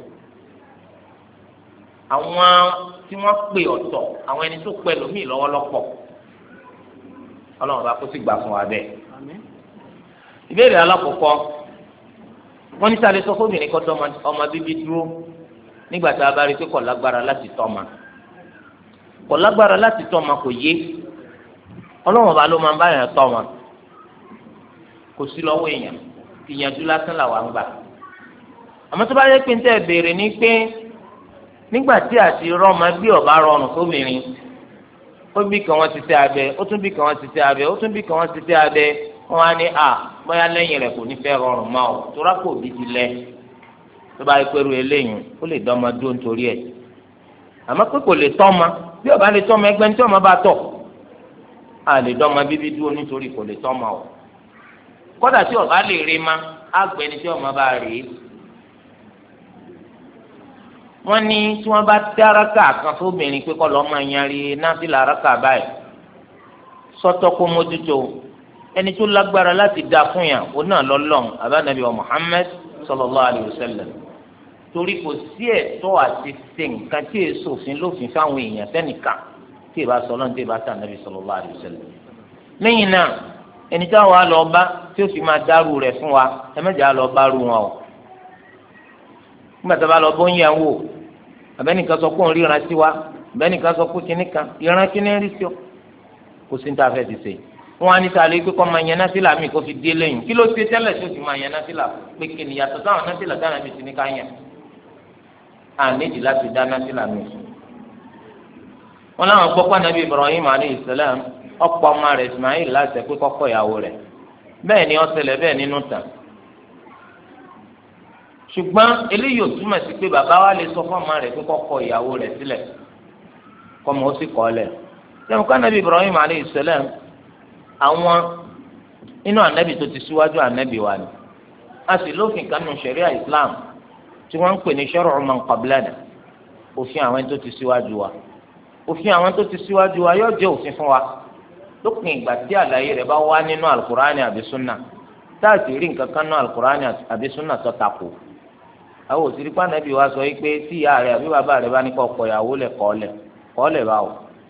àwọn tí wọ́n pè ọ̀tọ̀ àwọn ẹni tó pẹ́ lómìn lọ́wọ́lọ́pọ̀ ọlọ́run bá kó sì gbà fún wa bẹ́ẹ̀. ìbéèrè alákọ̀ọ́kọ́ wọ́n ní sáré sọ fóbìnrin kọ́ tọ́ ọmọ bíbí dúró nígbà tá a bá rí pé kò lágbára láti tọ́ ọmọ kò lágbára láti tọ́ ọmọ kò yé ọlọ́run bá ló máa ń bá yàn tọ́ ọmọ kò sí lọ́wọ́ èèyàn ìyànjú lásán làwọn ń gbà àmọ́ tó bá yẹ pé ń tẹ́ béèrè ní pé nígbà tí àti rọmọ bí ọba rọrùn fóbìnrin ó bí kan wọn ti tẹ abẹ ó tún bí kan wọn ti tẹ abẹ ó tún bí kan wọn ti tẹ abẹ wọn á ní à bóyá lẹ́yìn rẹ̀ kò ní fẹ́ rọrùn mọ́ ọ tóra kò bí ti lẹ tó bá yẹ pé ru eléyìí ó lè dán ọmọ dúró nítorí ẹ̀ àmọ́ pé kò lè tọ́ ọmọ bí ọba lè tọ́ ọmọ ẹgbẹ́ ní tí ọmọ bá tọ̀ à lè dán ọmọ bíbí dúró nítorí kò lè tọ́ ọmọ ọ kódà tí ọba lè rí ma àgbẹ̀ ní tí ọmọ bá rí wọ́n ní tí wọ́n bá dá rákà kan fóbìnrin pé kọ́ lọ́ọ́ máa yanrí náfìlà rákà báyìí sọ́tọ̀ kó mójútó ẹni tó lágbára láti dá fún yàn ó náà lọ́lọ́n abánabi wa Muhammad sallallahu alayhi wa sallam torí kò sí ẹ̀tọ́ àti ṣe nǹkan tí èso òfin lófin fáwọn èèyàn sẹ́nìkan tí ì bá sọ lọ́n tí ì bá sàn nàbì sallallahu alayhi wa sallam lẹ́yìn náà ẹni tí àwọn àlọ́ bá tí ó fi máa dárú rẹ̀ fún wa ẹ mẹ́jọ àlọ́ bá rú wọn o nígbà tó bá lọ bó ń yẹn wò abẹ́nìkan sọ pé òun ríran sí wa abẹ́nìkan sọ pé kinní kan ìran kinní rí sí ọ kò sí ní ta fẹ́ ti sè wọn á ní sáré pé kọ́ máa yẹn násìlà mi kó fi dé lẹ́yìn kí ló ṣe tẹ́lẹ̀ tó fi máa yẹn násìlà pé kí ni yàtọ̀ sáwọn násìlà dáná mi ti ní ká yẹn àníjì láti dáná sí làmì ìsìn. wọn láwọn gbọ́ pé anabi Ibrahim alayhi salam ọ̀pọ̀ ọmọ rẹ̀ Ismail láti ẹ̀ pé kọ́kọ́ ìyàwó rẹ̀ bẹ́ẹ̀ ni ó ṣẹlẹ̀ bẹ́ẹ̀ nínú tàn. ṣùgbọ́n eléyìí ò túmọ̀ sí pé bàbá wa lè sọ fún ọmọ rẹ̀ pé kọ́kọ́ ìyàwó rẹ̀ sílẹ̀ kọ́mọ ó sì kọ́ lẹ̀. sẹ́wọ̀n ká anabi Ibrahim alayhi salam àwọn inú anabi tó ti síwájú anabi wa ni a sì lófin kan nù ṣẹ̀ríà Islam tí wọ́n ń pè ní shar'u man qablana òfin àwọn tó ti síwájú wa òfin àwọn tó ti síwájú wa yóò jẹ́ òfin fún wa lópin ìgbà tí àlàyé rẹ̀ bá wá nínú alukur'ani àbí sunna táàtì rí nǹkan kan nínú alukur'ani àbí sunna tó takò àwọn òsì rí pàǹdàbí wa sọ yìí pé tí ìyá rẹ̀ àbí bàbá rẹ̀ bá ní kọ́ ọkọ ìyàwó lẹ̀ kọ́ lẹ̀ kọ́ lẹ̀ báwò.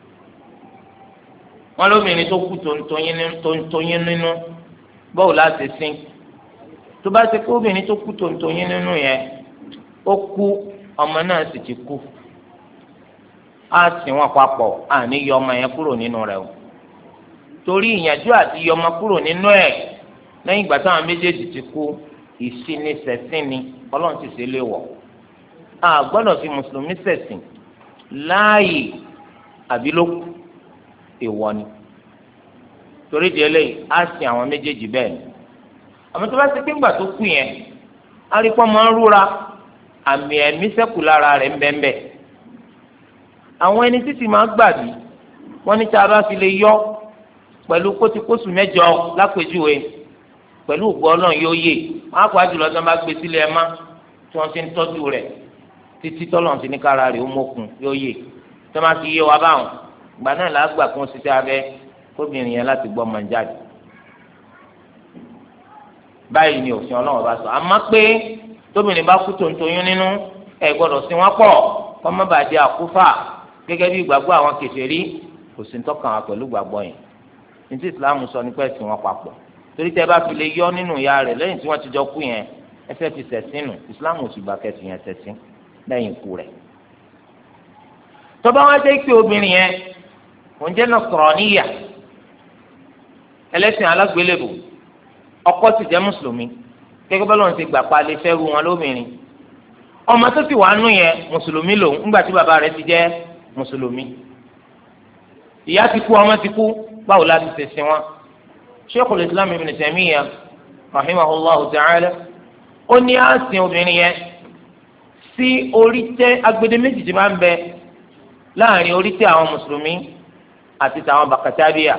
wọn lómìnir tó kú tontoyin nínú bọ́ọ̀ láti sìn tó bá ṣe kó obìnrin tó kú tontoyin nínú yẹn ó kú ọmọ náà sì ti kú á sì wọn papọ̀ àní yọ ọmọ yẹn kúrò nínú rẹ̀ o torí ìyànjú àti yọ ọmọ kúrò nínú ẹ̀ lẹ́yìn ìgbà táwọn méjèèjì ti kú ìṣinisẹ̀sìn ni ọlọ́run ti ṣe lé wọ̀ a gbọ́dọ̀ fi mùsùlùmí ṣẹ̀sìn láàyè àbí lókù èèwọ̀ ni torí di eléyìí á sin àwọn méjèèjì bẹ́ẹ̀ ni àmọ́ tó bá ṣe pé ńgbà tó kú yẹn arípọ́ máa ń rúra àmì ẹ̀mí ṣẹ́kù lára rẹ̀ ń bẹ́ẹ̀ bẹ́ẹ̀ àwọn ẹni títí máa gbàdí wọ́n ní tí a bá fi lè yọ pẹ̀lú kótíkóṣù mẹ́jọ lápèjúwe pẹ̀lú ògbó ọlọ́run yóò yè wọ́n á kó àjùlọ tí wọ́n bá gbé sílẹ̀ ẹ̀ má tí wọ́n ti ń tọ́jú rẹ̀ títí tọ́lọ́run ti ní kára rẹ̀ ó mókun yóò yè tí wọ́n bá ti yé wa báwọn ìgbà náà làá gbà kún ṣiṣẹ́ abẹ kóbìnrin yẹn láti gbọ́ máa ń jáde báyìí ni òfin ọlọ́run bá sọ àmọ́ pé tóbìnrin bá kú tòǹtòyún nínú ẹ̀ gbọ́dọ̀ sí wọn pọ̀ kọ́ má bàa di àkúfà gẹ́gẹ́ bí ìgbàgbọ́ àwọn kèfèrí kò sí ń tọ́ka wọn pẹ̀lú ìgbàgbọ́ yẹn ní tí ìsìláàmù sọ nípa ẹ̀sìn wọn papọ̀ torí tẹ́ bá fi lè yọ nínú ìyá rẹ̀ lẹ́yìn tí wọ́n ti jọ kú yẹn ẹsẹ̀ ti ṣẹ̀sìn nù ìsìláàmù sì gbà kẹsì yẹn ṣẹ̀sìn lẹ́yìn ikú rẹ̀. tọ́ba wọn jẹ́ pé obìnrin yẹn òun jẹ́ Nasraniya ẹlẹ́sìn alágbélébù ọkọ sì jẹ́ mùsùlùmí gẹ́gẹ́ bá lọ́n ti gbà pa lè fẹ́ ru wọn lóbìnrin ọmọ tó sì wà nù yẹn mùsùlùmí lòun ńgbà tí bàbá rẹ̀ ti jẹ́ mùsùlùmí ìyá ti kú ọmọ ti kú báwo la ti ṣẹ̀sìn wọn. Sheikhul Islam Ibn Taymiyyah rahimahullahu ta'ala ó ní àsìn obìnrin yẹn sí orí tẹ agbede méjì tí máa ń bẹ láàrin orí tẹ àwọn mùsùlùmí àti tàwọn bàkàtàbíà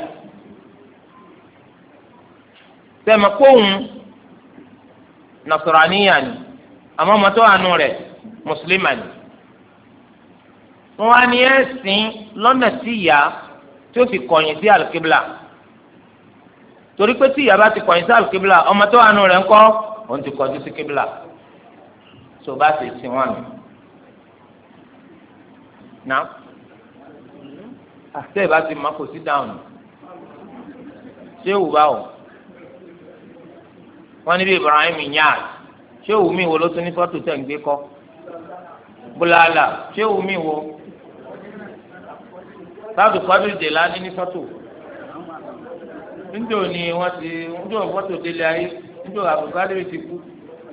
sẹ́mi kóhùn Nasraniya ni àmọ́ ọmọ tó wà nù rẹ̀ mùsùlùmí ni wọ́n á ní ẹ̀sìn lọ́nà tí ìyá tí ó fi kọ̀yìn sí àlùkíbìlà torí pé tí ìyá bá ti kọ̀yìn sí àlùkíbìlà ọmọ tó wà nù rẹ̀ ńkọ́ òun ti kọjú sí kíbìlà tó bá ti sin wọn nù. nà àti ẹ̀ bá ti mọ kò sí dáhùn ṣé òwú bá wò wọ́n níbi Ibrahim Inyas ṣé òwú mi wo ló tún ní fọ́tò tẹ̀ ń gbé kọ́ bùlàlà ṣé òwú mi wo sáàtù kọ́dù jẹ̀lá ní ní fọ́tò níjọ́ ni wọ́n ti níjọ́ fọ́tò délé ayé níjọ́ àbùkádé ti kú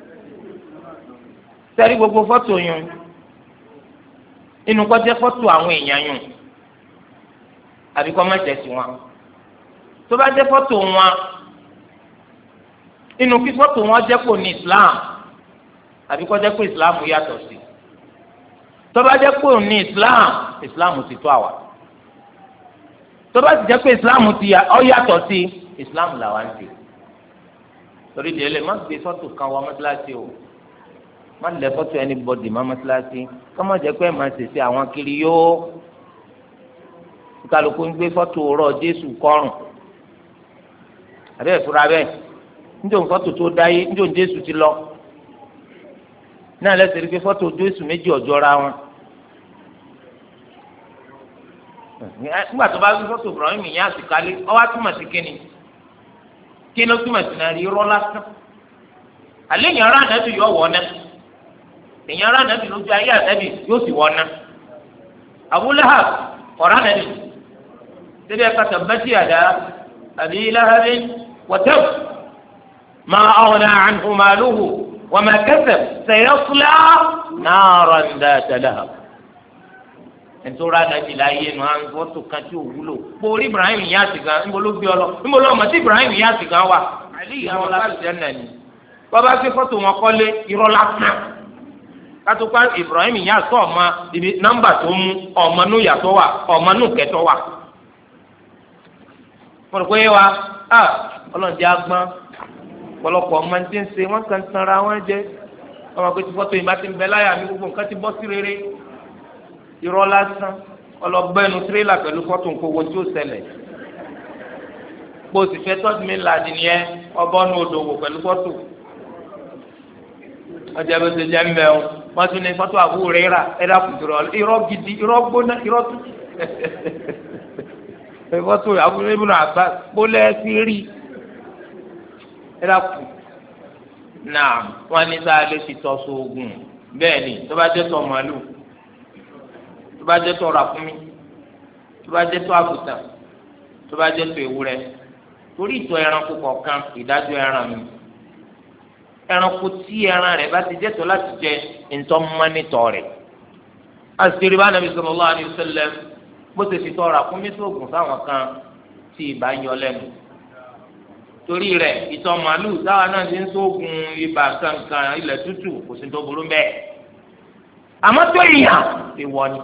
sẹ́rí gbogbo fọ́tò yun inú kọ́ jẹ́ fọ́tò àwọn èèyàn yun àbí kọ́ má jẹ́ sí wọn tó bá jẹ́ fọ́tò wọn inú kí fọ́tò wọn jẹ́ kò ní Islam àbí kọ́ jẹ́ kó Islam yàtọ̀ sí tó bá jẹ́ kò ní Islam Islam ti tó àwa tó bá ti jẹ́ pé Islam ti ọ yàtọ̀ sí Islam làwa ń ṣe torí délé má gbé fọ́tò kan wọ mọ́tíláṣí o má lẹ fọ́tò ẹni bọ́dì má mọ́tíláṣí ká má jẹ́ pé ẹ̀ máa ṣèṣe àwọn kiri yóò kálukú ń gbé fọ́tò rọ̀ Jésù kọ́rùn àbẹ́ ìfura bẹ́ẹ̀ níjọ́ fọ́tò tó dáyé níjọ́ Jésù ti lọ náà lẹ́sẹ̀ rí pé fọ́tò Jésù méjì ọ̀jọ́ ra wọn nígbà tó bá gbé fọ́tò Ibrahim yẹn àsìkálẹ̀ ọwọ́ túmọ̀ sí kíni kí ló túmọ̀ sí náà rí irọ́ lásán àlẹ́ yẹn ará ànábì yóò wọ̀ ná èyàn ará ànábì lójú ayé ànábì yóò sì wọ̀ ná Abu Lahab ọ̀rá ànábì síbi ẹ̀ka tabbati yada Abi Lahabin wa tabb ma aghna anhu maluhu wa ma kasab sayasla naran dhata lahab nítorí anabi láyé nu àwọn fọ́tò kan tí ò wúlò borí Ibrahim Inyas gan níbo ló gbé ọ lọ níbo ló mọ̀ tí Ibrahim Inyas gan wà àlè ìyàwó láti jẹ́ nàní bàbá fi fọ́tò wọn kọ́lé irọ́ lásán kátó-pa Ibrahim Inyas sọ ọmọ ibi nọ́mbà tó mú ọmọ nù yàtọ̀ wà ọmọ nù kẹtọ̀ wà mo rò pé wa ah ọlọ́ọ̀dẹ agbọ́n ọ̀pọ̀lọpọ̀ ọmọ tí ń ṣe wọ́n kàn tanra wọn jẹ́ ọmọ pé tí fọ́tò yìí bá ti ń bẹ láyà mi gbogbo nǹkan ti bọ́ sí rere irọ́ lásán ọlọ́gbẹ́nu tirẹ́là pẹ̀lú fọ́tò nǹkan owó tí ó ṣẹlẹ̀ bó o sì fẹ́ tọ́jú mi làdì nìyẹn ọbọ̀nù òdòwò pẹ̀lú fọ́tò ọjà bó ṣe jẹ́ mbẹ́ o wọ́n tún ní fọ́tò àbúrò rẹ̀ rà ẹ̀dá kùtùrọ̀ irọ́ gidi irọ́ gbóná irọ́ tó fọ́tò àbúrò ibùdó àbá bólẹ̀ sí rí ẹ̀dá kù náà wọ́n ní sáà lè fi tọ́ sóògùn bẹ́ẹ̀ ni tó bá jẹ́ tọ́ màálù tó bá jẹ́ tọ́ ràkúnmí tó bá jẹ́ tọ́ àgùtàn tó bá jẹ́ tọ́ ewúrẹ́ torí ìtọ̀ ẹranko kọ̀ọ̀kan ìdájọ́ ẹran mi ẹranko tí ẹran rẹ̀ bá ti jẹ́ tọ́ láti jẹ ntọ́ mọ́nítọ̀ rẹ̀ àṣírí bá nàbí sallallahu alaihi wasallam bó ṣe fi tọ́ ràkúnmí sóògùn fáwọn kan tí ìbá yọ lẹ́nu torí rẹ̀ ìtọ̀ màálù táwa náà ti ń sóògùn ibà kankan ilẹ̀ tútù kò sí tó burú bẹ́ẹ̀ àmọ́ tó ìyàn ti wọ ni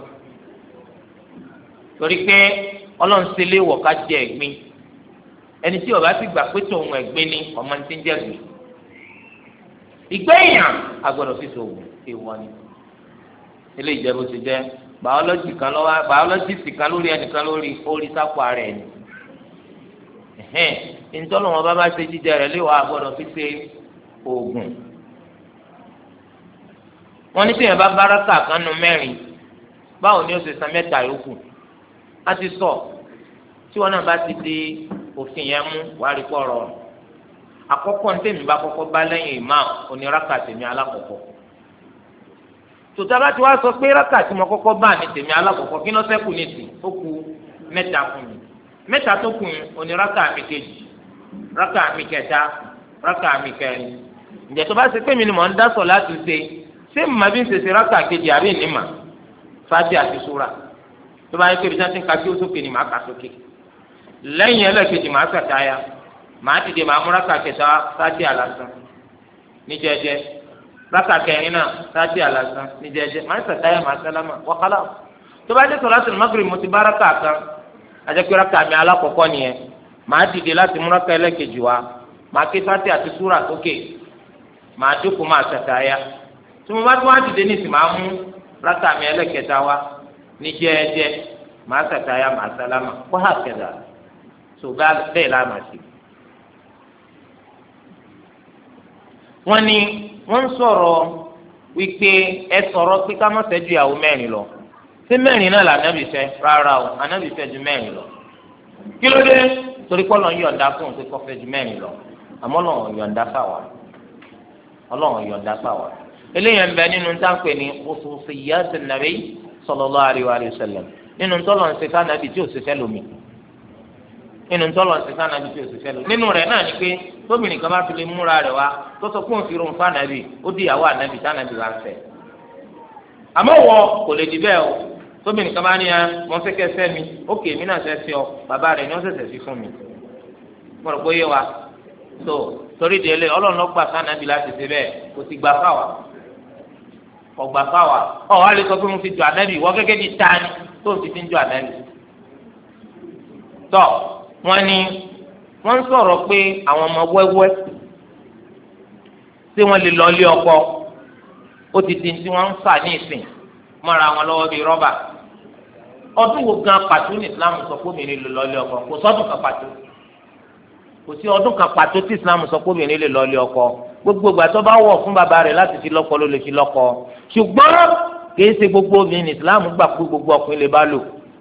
torí pé ọlọ́run ṣe lé wọ̀ ká jẹ ẹ̀gbin ẹni tí ó bá ti gbà pé tòun ẹ̀gbin ni ọmọ ní ti ń jẹ́ gbin ìgbẹ́yàn agbọ́dọ̀ fi sòwò èèwọ̀ ni eléyìí jẹ́ bó ti jẹ́ bàọ́lọ́jì kan lọ́wọ́ bàọ́lọ́jìsì kan lórí ẹnìkan lórí orí sápò ara ẹni ẹ̀hẹ́n ntọ́nà wọn bá bá ṣe jíjẹ rẹ̀ léwọ́ agbọ́dọ̀ fi ṣe oògùn wọn ní sèyàn bá báràkà kan nu mẹ́rin báwo ni ó ṣe san mẹ́ta yòókù á ti sọ tí wọn náà bá ti di òfin yẹn mú wàá rí pọ̀ rọrùn àkọ́kọ́ ní tèmi bá kọ́kọ́ bá lẹ́yìn imam oníraka tèmi alákọ̀ọ́kọ́ tòtàbá tí wàá sọ pé raka tí mo kọ́kọ́ bá ní tèmi alákọ̀ọ́kọ́ kí ló ṣẹ́kù ní tì ó kù mẹ́ta fún mi mẹ́ta tó kù oníraka mi kejì raka mi kẹta raka mi kẹrin ǹjẹ́ tó bá ṣe pé mi ni mò ń dá sọ láti ṣe ṣé màá bí ń ṣe ṣe raka kejì àbí ìnímà fàájì àti súra tó bá yẹ kó ibi tí wọ́n ti ń ka kí ó sókè ni màá kà sókè lẹ́yìn ẹlẹ́kejì màá ṣàtáyà màá dìde màá mú rákà kẹta sáàtì àlásán ní jẹ́jẹ́ rákà kẹrin náà sáàtì àlásán ní jẹ́jẹ́ màá ṣàtáyà màá sálámà wàhálà tó bá dé sọ̀láṣì Maghrib mo ti bá rákà kan àjẹpẹ́ rákà mi alákọ̀ọ́kọ́ nìyẹn màá dìde láti mú rákà ẹlẹ́kejì wá màá ké sáàtì àti súrà sókè màá jókòó màá ṣàtáyà tí mo bá tún wá dìde nísì màá mú rákà mi ẹlẹ́kẹta wá ní jẹ́jẹ́ màá ṣàtáyà màá sálámà wàhálà kẹta so bẹ́ẹ̀ la máa ṣe. wọ́n ní wọ́n ń sọ̀rọ̀ wípé ẹ sọ̀rọ̀ pé ká má fẹ́ ju ìyàwó mẹ́rin lọ ṣé mẹ́rin náà lànàbì fẹ́ rárá o ànàbì fẹ́ ju mẹ́rin lọ kí ló dé torí pé Ọlọ́run yọ̀ǹda fún un pé kó fẹ́ ju mẹ́rin lọ àmọ́ Ọlọ́run yọ̀ǹda fáwa Ọlọ́run yọ̀ǹda fáwa eléyìí ń bẹ nínú táǹpẹ̀ ní khususiyyatun nabi sallallahu alaihi wa sallam nínú tọ́lọ̀ ń ṣe fánàbì tí ò ṣe fẹ́ lómi nínú tọ́lọ̀ ṣe fánàbí tí o sì fẹ́ lò nínú rẹ̀ náà ni pé tóbìnrin kan bá fi lè múra rẹ̀ wá tó sọ fún òfin òun fánàbí ó di ìyàwó ànábì tánàbí wá fẹ́ àmọ́ wọ kò lè di bẹ́ẹ̀ o tóbìnrin kan bá ní ẹ mọ fẹ́ kẹ́ fẹ́ mi ókè mí náà fẹ́ fi ọ bàbá rẹ̀ ni ó ṣẹ̀ṣẹ̀ fi fún mi mo rò pé yé wa tó torí délé ọlọ́run ọgbà fánàbí láti ṣe bẹ́ẹ̀ kò sì gbà fáwa ọgbà fáwa ọ̀ wá lè sọ pé mo fi jọ ànábì wọ́n gẹ́gẹ́ bí tani tó fi fi ń jọ ànábì tọ́ wọ́n ní wọ́n ń sọ̀rọ̀ pé àwọn ọmọ wẹ́wẹ́ tí wọ́n lè lọ lé ọkọ ó ti di tí wọ́n ń fà ní ìsìn mọ́ra wọn lọ́wọ́ bíi rọ́bà ọdún wo gan pàtó ní Islam sọ pé obìnrin lè lọ lé ọkọ kò sọ́dún kan pàtó kò sí ọdún kan pàtó tí Islam sọ pé obìnrin lè lọ lé ọkọ gbogbo ìgbà tó bá wọ̀ fún bàbá rẹ̀ láti fi lọ́kọ ló lè fi lọ́kọ ṣùgbọ́n kìí ṣe gbogbo obìnrin Islam gbà pé gbogbo ọkùnrin lè bá lò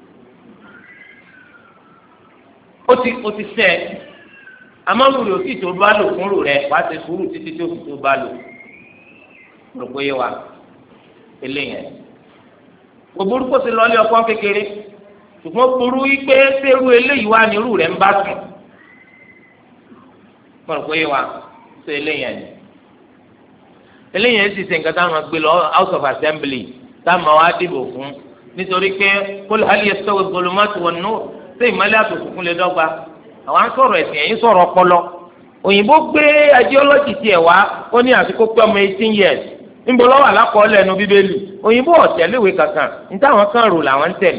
ó ti ó ti sẹ amárù rẹ òsì tó bá lò fún rò rẹ wàá ṣe sùúrù títí tó fi tó bá lò rò pé wa eléyẹn kò burú kó ti lọlé ọkọ kékeré ṣùgbọ́n burú wípé sẹ́rù eléyìí wá ní irú rẹ̀ ń bá sùn rò pé wa ṣe eléyẹn ni eléyìí ti ṣe nǹkan táwọn gbé lọ house of assembly táwọn wá dìbò fún nítorí pé qul hal yastawi adh-dhulumatu wan-nur ṣé ìmọ́lẹ̀ àtòkùnkùn lè dọ́gba àwọn á sọ̀rọ̀ ẹ̀sìn ẹ̀yìn sọ̀rọ̀ ọpọlọ òyìnbó gbé ideology tiẹ̀ wá ó ní àsìkò pé ọmọ eighteen years níbo lọ́wọ́ àlákọọ́lẹ̀ ẹnu bíbélì òyìnbó ọ̀tẹ̀léwé kankan ní táwọn kan rò làwọn ń tẹ̀lé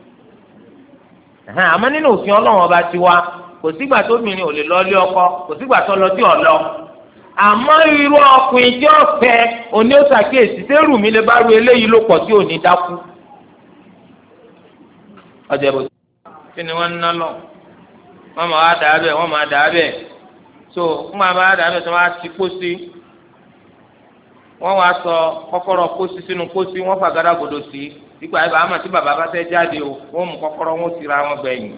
àmọ́ nínú òfin ọlọ́run ọba ti wá kò sígbà tó mìíràn ò lè lọ lé ọkọ kò sígbà tó lọ sí ọ̀lọ́ àmọ́ irú ọkùnrin tí ó fẹ́ òní ó ṣàkíyèsí sẹ́rù mi lè bá ru eléyìí ló pọ̀ tí ò ní dákú. ọjà ìbò kí ni wọ́n ń ná lọ wọ́n máa dà á bẹ̀ wọ́n máa dà á bẹ̀ so wọ́n máa bá dà á bẹ̀ tó máa ti pósí wọ́n wá sọ kọ́kọ́rọ́ pósí sínú pósí wọ́n fàgádà gbòdò sí ìgbà yìí bàbá tí bàbá bá fẹ́ jáde o wọ́n mú kọ́kọ́rọ́ wọn tira wọn gbẹ̀yìn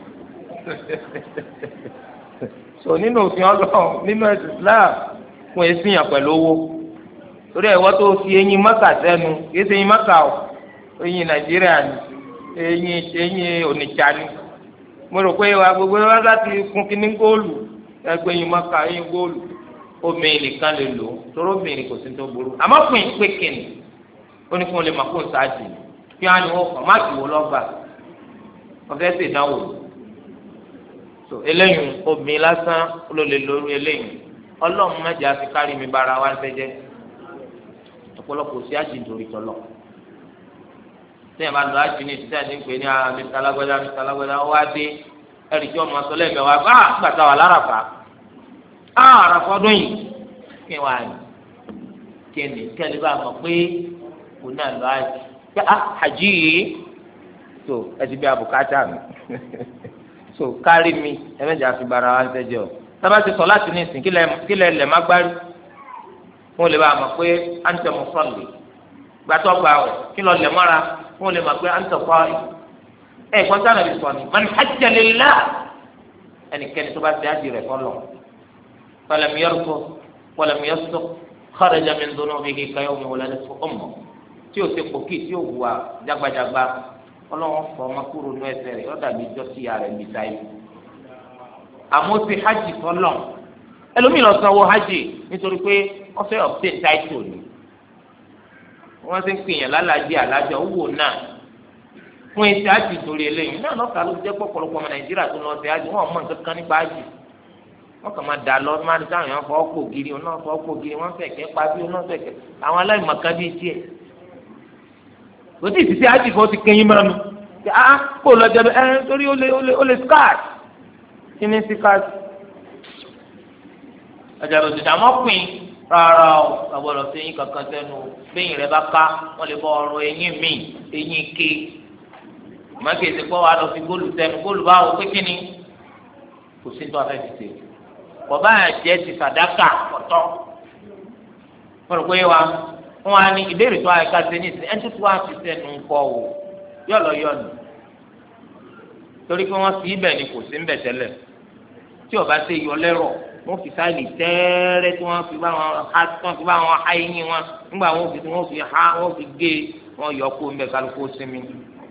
so nínú òfin ọlọ́run nínú ẹ̀sìn Islam fún èsì yàn pẹ̀lú owó torí ẹ̀wọ́ tó fi eyín mọ́kà sẹ́nu kìí ṣe eyín mọ́kà o eyín Nàìjíríà ni eyín eyín Onitsha ni mo rò pé wa gbogbo wa láti kún kínní góòlù ẹgbẹ́ eyín mọ́kà eyín góòlù obìnrin nìkan lè lò torí obìnrin kò sí tó burú àmọ́ pín in pé kìnnì ó ní kí wọ́n lè máa kó nsáàjì kí wọ́n á ní wọ́n kàn má sì wò lọ́gbà wọ́n fẹ́ ṣèdánwò so eléyìí obìnrin lásán ló lè lórí eléyìí ọlọ́run má jẹ́ àfi kárí mi bára wa ń fẹ́jẹ́ ọ̀pọ̀lọpọ̀ sí àjì nítorí tọ́lọ̀ sẹ́yìn bá lọ àjì ní ìsísẹ́ ní pé ní mr alágbádá mr alágbádá wá dé ẹ̀rì tí wọ́n mọ sọ lẹ́ẹ̀mẹ́ wa bá gbàtà wà láràfà á àràfà ọdún yìí kí wà ní kí ni kẹ́lẹ́ bá mọ̀ pé kò náà lọ àjì kí á àjì yìí so ẹ ti bí abùkátà mi so kárí mi ẹ mẹ́jọ àfi bára wa ń fẹ́jẹ́ o sábà ti sọ láti ní ìsìn kí lẹ lẹ má gbárí wọn lè bá a mọ̀ pé à ń tẹ mọ sọlẹ gbàtọ gbà wẹ kí lọ lẹ mọra wọn lè mọ̀ pé à ń tẹ kọ ẹ gbọ́n sáà nàbì sọ ni man hajja lillah ẹnikẹ́ni tó bá ti àjì rẹ̀ fọlọ́ falam yarfuth walam yafsuq kharaja min dhunubihi kayawmi waladatu ummuh tí o ti kò kí tí o wù wá jágbajàgba ọlọ́wọ́n fọ ọmọ kúrò ní ẹsẹ̀ rẹ̀ yọ̀ọ́ dàbí jọ́sí ara ẹ̀ níta yìí àmọ́ ti hajj fọlọ́ ẹlòmíì lọ sanwó hajj nítorí pé wọ́n fẹ́ obtain title ni wọ́n ti ń pèèyàn lálàjì alájọ owó náà fún ẹsẹ̀ hajj torí eléyìí náà lọ́ọ̀ta ló jẹ́ pọ̀pọ̀lọpọ̀ ọmọ nàìjíríà tó lọ sí hajj wọ́n mọ̀ nǹkan kan nípa hajj wọ́n kàn máa dà lọ máa ní sáwọn èèyàn fọwọ́ pò gírí wọn náà fọwọ́ pò gírí wọ́n fẹ̀kẹ́ pa bí wọn náà fẹ̀kẹ́ àwọn aláìmọ̀kan bíi tiẹ̀ kò tí ì ti sí hajj kó ti kẹ́yìn mọ́nu ah kó lọ jẹ ẹ torí ó lè ó lè scarce kí ni scarce ọjà lọ sí àmọ́pin rárá o àgbọ̀dọ̀ sí eyín kankan sẹ́nu bẹ́yìn rẹ bá ká wọ́n lè bọ́ ọrùn eyín mi eyín ké màkèsè pọ̀ wà lọ fi góòlù sẹ́nu góòlù bá wọ pé kí ni kò sí tó afẹ́ fi ṣe bọ̀bá yẹn jẹ́ ti sàdákà ọ̀tọ̀ wọ́n rò pé wa wọ́n á ní ìbéèrè tó àyíká ṣe ní ìsìn ẹni tó wá fi sẹ́nu kọ́ o yọ̀lọ̀ yọ̀nù torí pé wọ́n fi ibẹ̀ ni kò sí ń bẹ̀ tẹ́lẹ̀ tí ọba ṣe yọ lẹ́rọ̀ wọ́n fi sáìlì tẹ́ẹ́rẹ́ tí wọ́n fi bá wọn ha tí wọ́n fi bá wọn ha eyín wọn nígbà wọ́n fi wọ́n fi ha wọ́n fi gé wọ́n yọ kó ń bẹ̀ kálukú sinmi.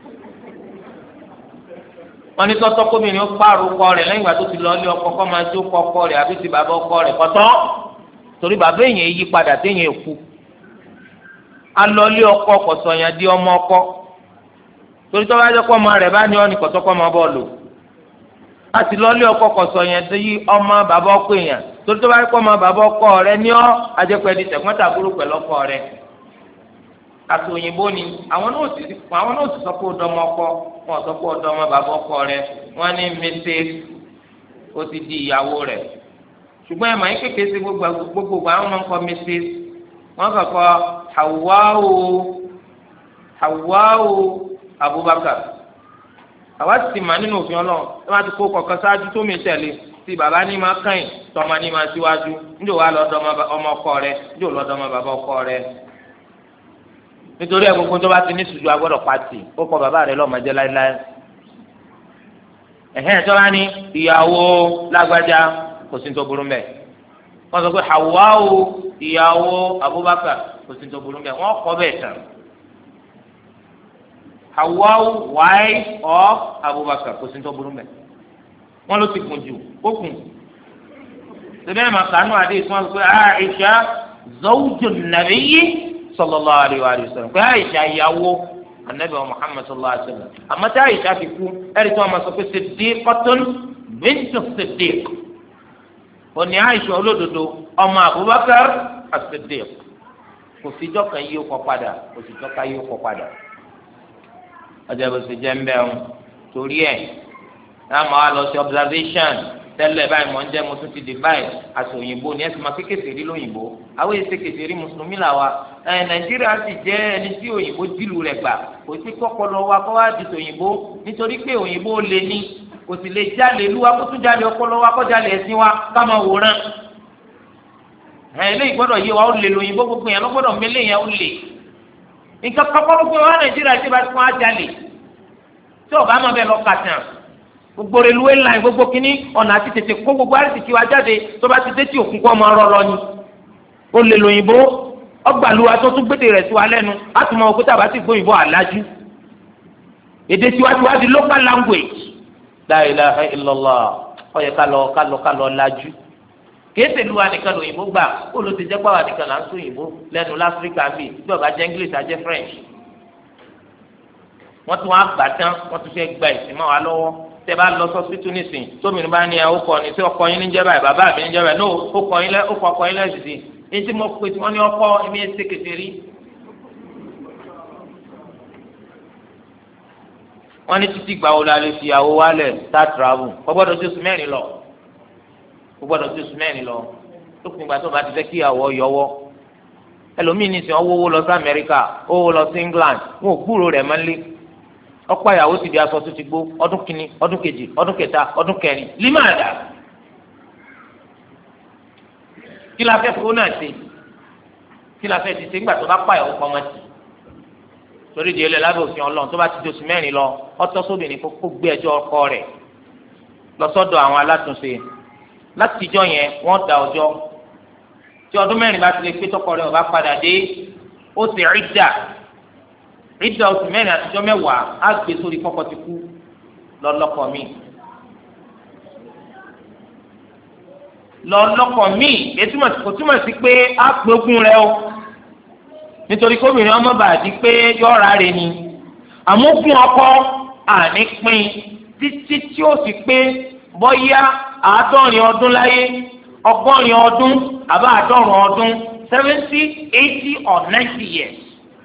wọ́n ní tọ́tọ́ kómi ni ó pààrọ̀ ọkọ rẹ̀ lẹ́yìn ìgbà tó ti lọ ilé ọkọ kọ́ máa jó kọ́ ọkọ rẹ̀ àbí ti bàbá ọkọ rẹ̀ kọ́tọ́ torí bàbá èèyàn yí padà téèyàn kú alọ́lé ọkọ kọ̀sọ̀yàn di ọmọ ọkọ torí tó bá jẹ́ kó ọmọ rẹ̀ bá ní ọ́ ní kọ̀tọ́kọ́ ọmọ bọ́ọ̀lù láti lọ́lé ọkọ kọ̀sọ̀yàn di ọmọ bàbá ọkọ èèyàn torí tó bá jẹ́ kó ọmọ bàbá ọkọ rẹ̀ ní ọ́ ajẹ́pẹ́ di tẹ̀gbọ́n-tàbúrò pẹ̀lú ọkọ rẹ̀ àti òyìnbó ni àwọn náà sì àwọn náà sì sọ pé ó dọ́mọ ọkọ wọn sọ pé ó dọ́mọ bàbá ọkọ rẹ̀ wọ́n ní mrs ó ti di ìyàwó rẹ̀ ṣùgbọ́n ẹ̀ máa ń kékeré sí gbogbo gbogbo àwọn ọmọ nǹkan mrs wọ́n kọ́kọ́ Hawwa'u Hawwa'u Abubakar àwa ti mà nínú òfin Ọlọ́run ẹ má ti kó kọ̀ọ̀kan ṣáájú tó mi tẹ̀lé tí bàbá ní máa kàn yín tọ́mọ ní máa síwájú níjò wá lọ́dọ̀ ọmọ ọkọ rẹ̀ níjò lọ́dọ̀ ọmọ bàbá ọkọ rẹ̀ nítorí ẹ̀ gbogbo tó bá ti ní sùjú agbọ́dọ̀ pàtì ó kọ bàbá rẹ̀ lọ́mọdé láéláé ẹ̀hẹ́n tó bá ní ìyàwó lágbájá kò sí tó burú mẹ́ wọ́n sọ pé Hawwa'u ìyàwó Abubakar kò sí tó burú mẹ́ wọ́n kọ́ bẹ́ẹ̀ tán Hawwa'u wife of Abubakar kò sí tó burú mẹ́ wọ́n ló ti kùn jù ó kùn sẹ́bẹ̀rẹ̀ màkànú àdé tí wọ́n sọ pé Aisha zawjun nabiyyi sallallahu alaihi wa sallam pé Aisha ìyàwó anabi Muhammad sallallahu alaihi wa sallam àmọ́ tí Aisha ti kú ẹ̀rí tí wọ́n máa sọ pé siddiqatun bintu siddiq òní Aisha olódodo ọmọ Abubakar as-Siddiq kò síjọ́ kan yí ó kọ padà kò síjọ́ kan yí ó kọ padà ọjọ́ bó ṣe jẹ́ ń bẹ́ wọn torí ẹ̀ náà máa lọ sí observation tẹ́lẹ̀ báyìí mọ̀ ń jẹ́ mo tún ti di báyìí àti òyìnbó ni ẹ sì máa kékeré rí lóyìnbó àwọn èsì kékeré mùsùlùmí là wa ẹ Nàìjíríà sì jẹ́ ẹni tí òyìnbó dìlù rẹ̀ gbà kò sí kọ́kọ́lọ́ wa kọ́ wá di tòyìnbó nítorí pé òyìnbó lè ní kò sì lè jalè lúwa kó tún jalè ọpọlọ wa kó jalè ẹ̀sìn wa ká máa wòran ẹ eléyìí gbọ́dọ̀ yé wa ó lè lóyìnbó gbogbo yẹn ló gbọ́dọ̀ mélé yẹn ó lè nǹkan kọ́kọ́rọ́ pé wọ́n Nàìjíríà ti bá fún ajalè tí ọba máa bẹ lọ kàtàn gbogbo reluwé line gbogbo kínní ọ̀nà àti tètè kó gbogbo àrísìkí wa jáde tó bá ti dé tí òkun kọ́ ọmọ ọrọ̀ lọ ni ó lè lóyìnbó ọgbàlúwa tó tún gbèdè rẹ̀ sí wa lẹ́nu láti mọ òkúta àbá sì gbóyìnbó àlájú èdè tiwantiwa di local language la ilaha illallah ó yẹ ká lọ ká lọ ká lọ lájú kéésì lu wa nìkan lóyìnbó gbà ó ló ti jẹ́ pàwọn nìkan là ń sọ òyìnbó lẹ́nu láfíríkà bíi bí ọba jẹ́ English àjẹ́ French wọ́n tún wá gbà tán wọ́n tún fẹ́ gba ìsìn mọ́ wa lọ́wọ́ tẹ́ bá lọ sọ́sítù nísìn tómìnir bá ní ẹ ó kọ ní tí ọkọ yín ní jẹ́ báyìí bàbá mi ní jẹ́ báyìí náà ó kọ yín lẹ́ ó kọ ọkọ yín lẹ́sìn sí ní tí mo pè tí wọ́n ní ọkọ ẹ̀mí ẹ̀sẹ̀ kété rí. wọ́n ní títí gbà wo la lè fi ìyàwó wálẹ̀ tá travel kò gbọ́dọ̀ tó sùn mẹ́rin lọ kò gbọ́dọ̀ tó sùn mẹ́rin lọ tó kùn ìgbà tó bá ti fẹ́ kí ìyàwó yọwọ́ ẹlòmíín ní sìn ọwọ́ owó lọ sí Amẹ́ríkà owó lọ sí England wọn ò gbúrò rẹ̀ mọ́lé ọ̀pọ̀ ìyàwó ti di aṣọ tó ti gbó ọdún kìíní ọdún kejì ọdún kẹta ọdún kẹrin limada kí la fẹ́ fowó náà ṣe kí la fẹ́ ti ṣe nígbà tó bá pa ìyàwó pọ́nmọ́ sí torí di ẹlẹ́ lábẹ́ òfin Ọlọ́run tó bá ti di oṣù mẹ́rin lọ ọtọ́ sóbìnrin kó gbé ẹjọ́ ọkọ rẹ̀ lọ sọ́dọ̀ àwọn alátúnṣe láti ìjọ yẹn wọ́n da ọjọ́ tí ọdún mẹ́rin bá ti lè pé tọkọ rẹ̀ ó bá padà dé ó sì rí dà ìdá oṣù mẹ́rin àtijọ́ mẹ́wàá á gbé sórí kọ́kọ́ ti kú lọ́lọ́kọ̀ mi. lọ́lọ́kọ̀ mi ètùmọ̀ kò túmọ̀ sí pé á gbógun rẹ o nítorí kóbìnrin ọmọ bàdí pé yọ̀ọ̀ra rẹ ni àmógún ọkọ àní pín títí tí ó sì pé bọ́yá àádọ́rin ọdún láyé ọgọ́rin ọdún àbá àádọ́rùn ọdún seventy eighty or ninety years.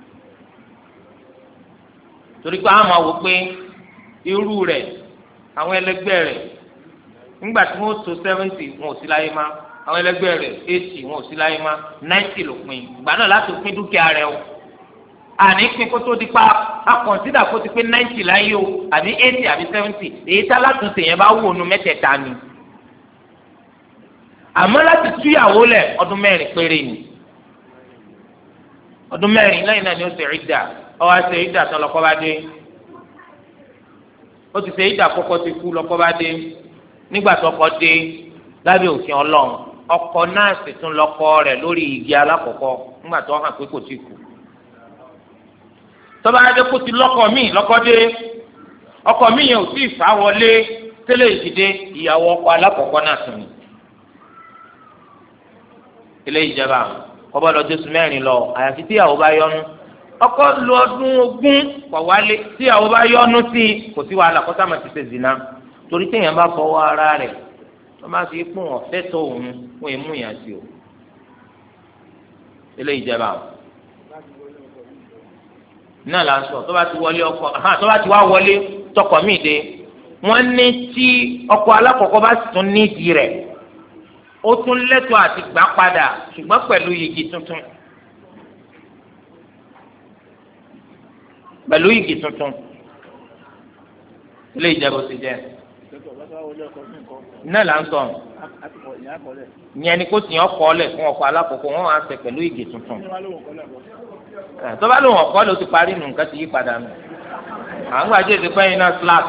torí pé àwọn máa wò pé irú rẹ̀ àwọn ẹlẹgbẹ́ rẹ̀ nígbà tí wọ́n tó seventy wọn ò sí láyé má àwọn ẹlẹgbẹ́ rẹ̀ eighty wọn ò sí láyé má ninety ló pin ìgbà náà láti pín dúkìá rẹ̀ o àní pín kó tó di pa a kọ̀nsídà kó ti pé ninety láyé o àbí eighty àbí seventy èyí tá látúnṣe yẹn bá wò nu mẹ́tẹ̀ẹ̀ta ni àmọ́ láti túyàwó lẹ̀ ọdún mẹ́rin péré ni ọdún mẹ́rin lẹ́yìn náà ni ó ṣe ìdà ọwọ́ ṣe ìdà tán lọ́kọ́ bá dé ó ti ṣe ìdà kọ́kọ́ ti kú lọ́kọ́ bá dé nígbà tó kọ́ dé lábẹ́ òfin Ọlọ́run ọkọ náà sì tún lọ́kọ rẹ̀ lórí igi alákọ̀ọ́kọ́ nígbà tó hàn pé kò tí kú tọ́ba adé kó ti lọ́kọ míì lọ́kọ́ dé ọkọ míì yẹn ò tí ì fà wọlé tẹ́lẹ̀ ìdílé ìyàwó ọkọ alákọ̀ọ́kọ́ náà sùn ní ilé ìjọba kọ́bọ́ lọ jésù mẹ́rin lọ àyàfi tíyàwó bá yọnu ọkọ lu ọdún ogún kọ̀ wálé tíyàwó bá yọnu sí i kò sí wàhálà kó sáà ti ṣe zina torí téèyàn bá fọwọ́ ara rẹ̀ tó máa fi kún ọ̀fẹ́ tó òun fún imú yàn sí o ilé ìjọba náà là ń sọ tó bá ti wọlé ọkọ tó bá ti wá wọlé tọkọ míì dé wọ́n ní tí ọkọ alákọ̀ọ́kọ́ bá sì tún nídìí rẹ̀ ó tún lẹ́tọ̀ọ́ àti gbà padà ṣùgbọ́n pẹ̀lú yìgì tuntun pẹ̀lú yìgì tuntun ilé ìjẹ́bù ti jẹ́ náà là ń sọ ìyẹn ni kó sì yàn kọ́ lẹ̀ fún ọkọ̀ alákọ̀ọ́kọ́ wọn wá ṣe pẹ̀lú yìgì tuntun tó bá lóun ọ̀kọ́ ló ti parí nù nǹkan ti yí padà nù àwọn gbàjẹ́ ti pẹ́yìn náà slack.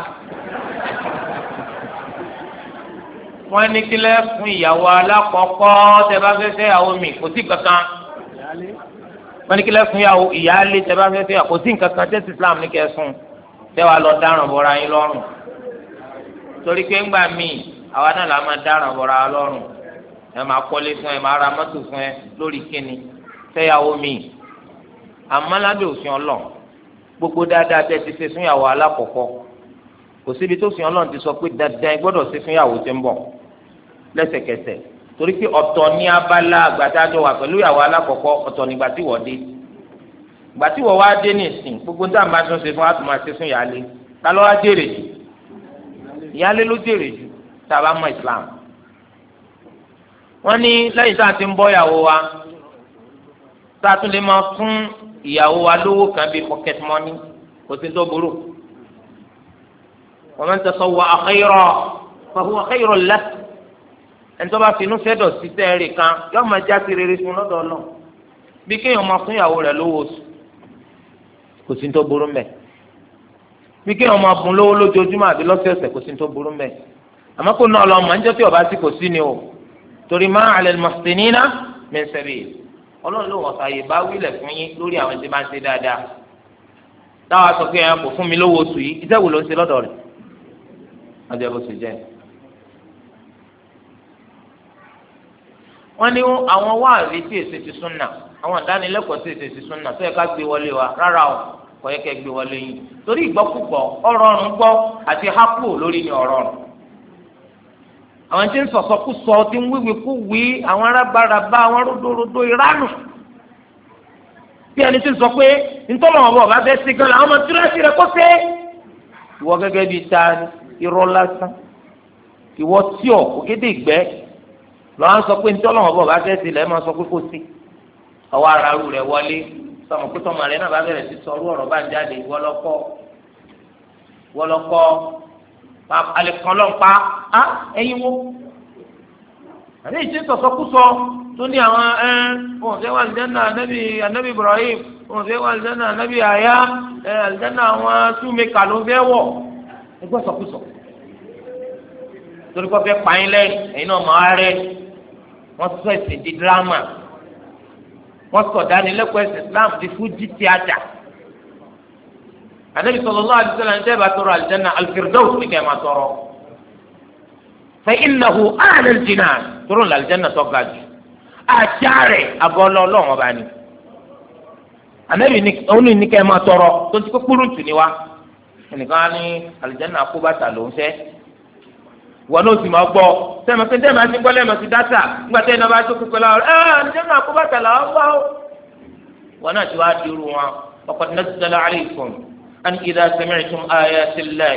wọ́n ní kílẹ̀ fún ìyàwó alákọ̀ọ́kọ́ tẹ́ bá fẹ́ fẹ́ ìyàwó mi kò sí kankan wọ́n ní kílẹ̀ fún ìyàwó ìyáálé tẹ́ bá fẹ́ fẹ́ kò sí kankan tẹ́sí Islam ní kẹsùn tẹ́ wàá lọ dáràn bọ́ra yín lọ́rùn torí pé ńgbà míì àwa náà là máa dáràn bọ́ra lọ́rùn ẹ máa kọ́lé fún ẹ máa ra mọ́tò fún ẹ lórí kíni fẹ́yàwó mi àmọ́ lábẹ́ òfin ọlọ́run gbogbo dáadáa tẹ́ ti ṣe fún ìyàwó alákọ̀ọ́kọ́ kò síbi tó fi ọlọ́run ti sọ pé dandan gbọ́dọ̀ ṣe fún ìyàwó tí ń bọ̀ lẹ́sẹ̀kẹsẹ̀ torí pé ọ̀tọ̀ ní abala àgbàdájọ́ wà pẹ̀lú ìyàwó alákọ̀ọ́kọ́ ọ̀tọ̀ nígbà tí wọ́n dé ìgbà tí wọ́n wá dé ní ìsìn gbogbo dáa máa tún ṣe fún àtúmọ̀ ṣe fún ìyáálé ta ló wá jèrè jù ìyáálé ló jèrè jù tá a bá mọ Islam. wọ́n ní lẹ́yìn tá a ti ń bọ́ ìyàwó wa tá a tún lè máa fún ìyàwó wa lówó kan bíi pocket money kò sí tó burú. wa man tasawwa'a khayran fa huwa khayrun lahu ẹni tó bá finú fẹ́ dọ̀ sí sẹ́ẹ̀rì kan yóò máa já sí rere fún lọ́dọ̀ ọlọ́ bí kéèyàn máa fún ìyàwó rẹ̀ lówó oṣù kò sí tó burú mbẹ̀ bí kéèyàn máa bùn lówó lójoojúmọ́ àbí lọ́sẹ̀ọ̀sẹ̀ kò sí tó burú mbẹ̀ àmọ́ kó náà lọ mọ̀ níjọ́ tí ọba sí kò sí ni o torí ma 'ala al-muhsinina min sabil ọlọ́run ló wọ̀n fààyè bá wílẹ̀ fún yín lórí àwọn tí máa ń ṣe dáadáa táwa sọ pé ẹ kò fún mi lówó oṣù yìí iṣẹ́ wo ló ń ṣe lọ́dọ̀ rẹ̀ ọjọ́ bó ṣe jẹ́ wọ́n ní àwọn wáàrí tí èsì ti súnà àwọn ìdánilẹ́kọ̀ọ́ tí èsì ti súnà tó yẹ ká gbé wọlé wa rárá o kò yẹ kẹ́ gbé wọlé yín torí ìgbọ́kúgbọ́ ọ̀rọ̀ ọ̀run gbọ́ àti hápò lórí ni ọ̀rọ̀ ọ̀run àwọn tí ń sọ̀sọ́ kú sọ tí ń wíwí kú wí àwọn arábàràbà àwọn ródòródò ìránù bí ẹni tí ń sọ pé ntọ́lọ́wọ́n bọ̀ bá fẹ́ sí gan làwọn ọmọ túrẹ́sì rẹ kó sé ìwọ gẹ́gẹ́ bíi ta irọ́ lásán ìwọ tí ọ̀ ògédè gbẹ́ lọ́wọ́ sọ pé ntọ́lọ́wọ́n bọ̀ bá fẹ́ sí lẹ́ẹ̀ máa sọ pé kó sí ọwọ́ ara rú rẹ̀ wọlé sọmọ pé tọmọ rẹ náà bá bẹ̀rẹ̀ sí sọrú ọ̀rọ̀ bá ń jáde wọlọ́kọ́ wọlọ́kọ́ alẹ́kànlọ́pá á ẹ̀yin wo àbí ìṣe sọ̀sọ́kúsọ tó ní àwọn ẹ̀ wọn fẹ́ wà àlùjánnà ànábì ànábì Ibrahim wọn fẹ́ wà àlùjánnà ànábì àyà ẹ̀ àlùjánnà àwọn túmẹ̀kà ló fẹ́ wọ̀ ẹgbẹ́ sọ̀kúsọ torí kọ́ fẹ́ pààyàn lẹ́yìn ẹ̀yin náà máa rẹ̀ wọ́n sọ ẹ̀sìn di dírámà wọ́n sọ dánilẹ́kọ̀ọ́ ẹ̀sìn Islam di fújì tíátà anabi sallallahu alaihi wasallam ń tẹ́bà tọrọ aljanna al-firdaus ní kẹ́ẹ̀ máa tọrọ fa innahu a'la al-jinan tọrọ aljanna tó ga jù àjàre abọ́lọ́ ọlọ́run ọba ni anabi òun ní kẹ́ẹ̀ máa tọrọ tó ti kó kúrúntù ni wa ẹnìkan á ní aljanna akóbàtà ló ń fẹ́ wọn náà sì máa gbọ́ sẹ́mi pé sẹ́mi àti gbọ́lẹ́ mọ̀ sí dáta nígbà tẹ́ iná bá tó kúkú lọ́wọ́ ẹ̀ aljanna akóbàtà làwọn gbọ́ wọn náà ti wá dirú wọn ọkọ̀ nazzala alaykum أن إذا سمعتم آيات الله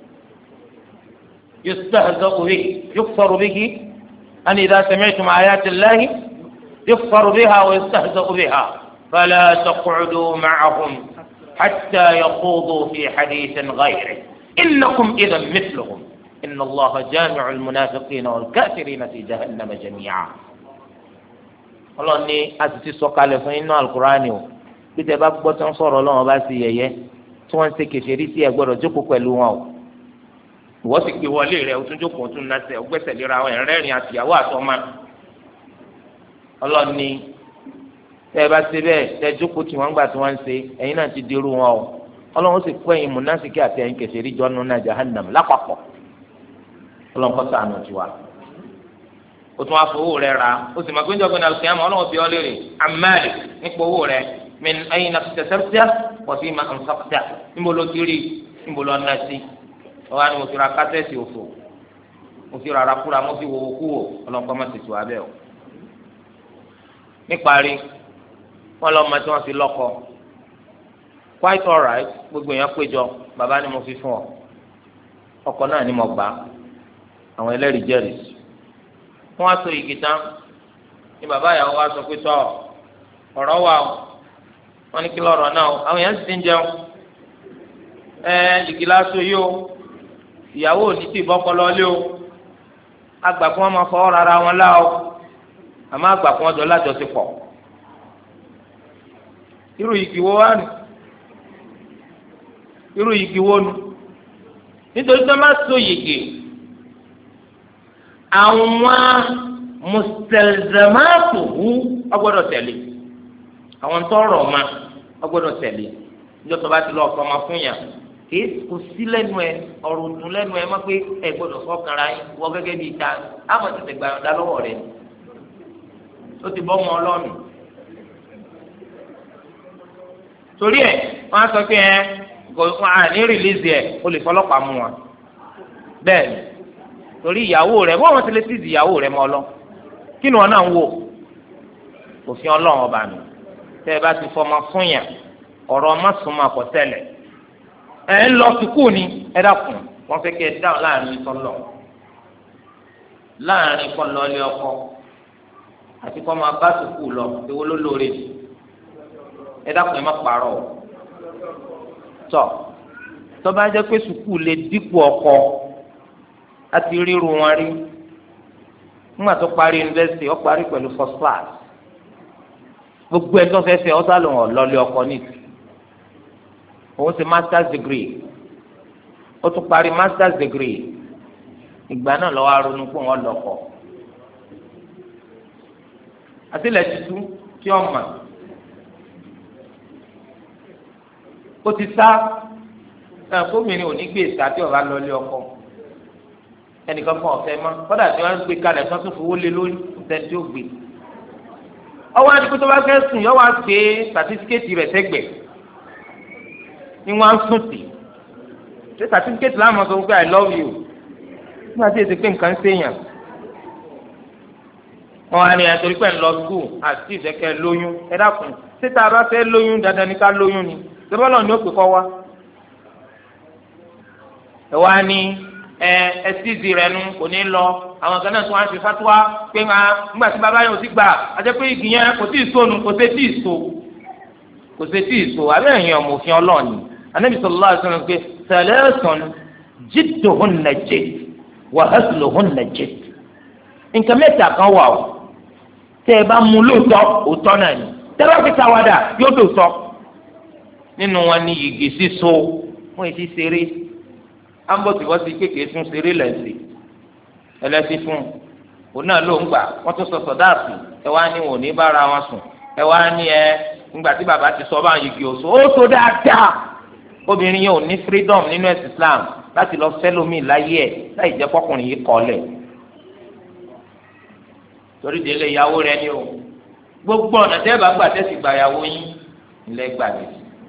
يستهزأ به يكفر به أن إذا سمعتم آيات الله يكفر بها ويستهزأ بها فلا تقعدوا معهم حتى يخوضوا في حديث غيره إنكم إذا مثلهم إن الله جامع المنافقين والكافرين في جهنم جميعا الله أني أتتي سوكالي فإنه القرآن بتبقى بطنصر الله وباسي tí wọ́n ń ṣe kèfèrí sí ẹ gbọ́dọ̀ jókòó pẹ̀lú wọn o ìwọ sì gbé wọlé rẹ o tún jókòó tún nàṣẹ o gbẹ́sẹ̀ lera wọn ẹ̀rẹ́rìn àtìyàwó àtọmọ ọlọ́ni tẹ́ ẹ bá ṣe bẹ́ẹ̀ tẹ́ ẹ jókòó tí wọ́n gbà tí wọ́n ń ṣe ẹ̀yin náà ti dirú wọn o ọlọ́run sì kó ẹ̀yin múnásìkí àti ẹ̀yin kèfèrí jọ nínú náà jahannam lápapọ̀ ọlọ́run kọ́ sànù tiwa o tún wá fowó rẹ ra o sì máa gbé njọ́gbọ́n náà kìí àmọ́ ọlọ́run bí ọ léèrè amáàlì nípa owó rẹ min ayna iktasabta wa fima anfaqta níbo ló ti rí níbo ló ná sí ọwọ́ ni mo ti ra kásẹ̀tì òfò mo ti rárá kúra mo ti wòwò kúwò ọlọ́nkọ́ má ti tù abẹ́ o. níparí wọn lọ ma tí wọn fi lọ́kọ quite alright gbogbo èèyàn péjọ bàbá ni mo fi fún ọ ọkọ náà ni mo gbà àwọn ẹlẹ́rìí jẹ́rìí wọn wá so igi tán ni bàbá ìyàwó wa sọ pé tọ́ ọ̀rọ̀ wà o wọn ní kí lọ́rọ̀ náà o àwọn èèyàn sì ti ń jẹun ẹ igi lásán yìí o ìyàwó ò ní tí ìbọn kọ lọlé o àgbà kí wọn máa fọwọ́ rárá wọn lá o àmọ́ àgbà kí wọn jọ lájọṣepọ̀ irú igi wo wá nù irú igi wo nù nítorí tó máa so yìgì àwọn mustalzamatuhu ọgbọ́dọ̀ tẹ̀lé àwọn tọrọ ma ọgbọ́dọ̀ tẹ̀lé níjọ́ tó bá ti lọ ọkọ ọmọ fún yàn kìí kò sí lẹ́nu ẹ ọ̀rọ̀ dùn lẹ́nu ẹ má pé ẹ gbọ́dọ̀ sọkànra yín wọ gẹ́gẹ́ bíi ta àmọ́ tètè gbà ọdá lọ́wọ́ rẹ ó ti bọ́ ọmọ ọlọ́ọ̀nù. torí ẹ̀ wọ́n á sọ pé ẹ kò ní rìlíìsì ẹ̀ o lè fọlọ́pàá mú wọn. bẹ́ẹ̀ ni torí ìyàwó rẹ̀ bọ́ wọn ti lè tíìsì ìyàwó rẹ̀ mọ́ ọ lọ kí ni wọn náà ń wò òfin ọlọ́run ọba mi tẹ́ ẹ bá ti fọmọ fún yàn ọ̀rọ̀ mọ́sùnmọ́ àkọsẹ́lẹ̀ ẹ̀ ń lọ sùkúù ni ẹ dákun wọ́n fẹ́ kẹ́ ẹ dáhùn láàrin sọ́lọ̀ láàrin kọ́ lọ́ọ́lé ọkọ àti kọ́ máa bá sùkúù lọ ewo ló lóore ẹ dákun ẹ má parọ́ tọ́ tọ́ bá jẹ́ pé sùkúù lè dípò ọkọ àti ríru wọn rí nígbà tó parí yunifásitì ó parí pẹ̀lú first class gbogbo ẹ̀ tó fẹ́ fẹ́ ọ́ sálò hàn lọ́lé ọkọ nìkan òun ṣe masters degree ó tún parí masters degree ìgbà náà lọ́wọ́ aronú pé wọ́n lọ́kọ àtìlẹ̀ tuntun tí ó mà ó ti sá gómìnà ò ní gbé ìsá tí ọba lọ́lé ọkọ ẹnìkan kan ọ̀fẹ́ mọ́ kọ́dà tí wọ́n gbé kalẹ̀ tó tún fowó lé lórí ìtẹ́ni tí ó gbé ọwọ́ adigun tó bá fẹ́ sùn yọ wá gbé sàtífíkẹ́tì rẹ̀ sẹ́gbẹ̀ẹ́ ni wọ́n á sùn sí ṣé sàtífíkẹ́tì láwọn sọ pé I love you nígbà tí èsì pé nǹkan ń ṣèyàn wọn á ní ẹ torí pé ń lọ skul àti ìfẹ́kẹ́ lóyún ẹ dákun ṣé tá a bá fẹ́ lóyún dandan ní ká lóyún ni ṣébọ́lọ̀ ni ó pè kọ́ wá ẹ wá ní ẹ ẹsíìsì rẹ nu kò ní lọ àwọn kan náà tún wá ń fi fatuwa pé ńlá nígbà tí bàbá yẹn ò ti gbà àti pé igi yẹn kò tí ì sónu kò sí tí ì so kò sí tí ì so àbẹ́ ẹ̀yìn ọmọ òfin ọlọ́ọ̀ni Ànábì sallallahu alaihi wasallam pé thalathan jidduhunna jidd wa hazluhunna jidd nǹkan mẹ́ta kan wà o tẹ́ ẹ bá mú lóòótọ́ òótọ́ náà ni tẹ́ bá fi ṣàwàdà yóò dòótọ́ nínú wọn ni yìgì síso wọ́n yìí ti ṣeré ambọ̀tìbọ̀tì kékeré tún ṣeré lẹ́sìn ẹlẹ́sìn fún òun náà ló ń gbà wọ́n tún sọ̀sọ̀ dáàbì ẹ wá ní wọn ò ní bára wọn sùn ẹ wá ní ẹ ńgbà tí bàbá ti sọ bá yìgì òṣù ó tó dáadáa obìnrin yẹn ò ní freedom nínú ẹ̀sìn Islam láti lọ fẹ́lómi láyé ẹ̀ láì jẹ́ kọkùnrin yìí kọ́lẹ̀ torí délé ìyàwó rẹ ni o gbogbo ọ̀nà tẹ́ bá gbà tẹ́sí gbà ìyàwó yín ilẹ̀ gbà dé.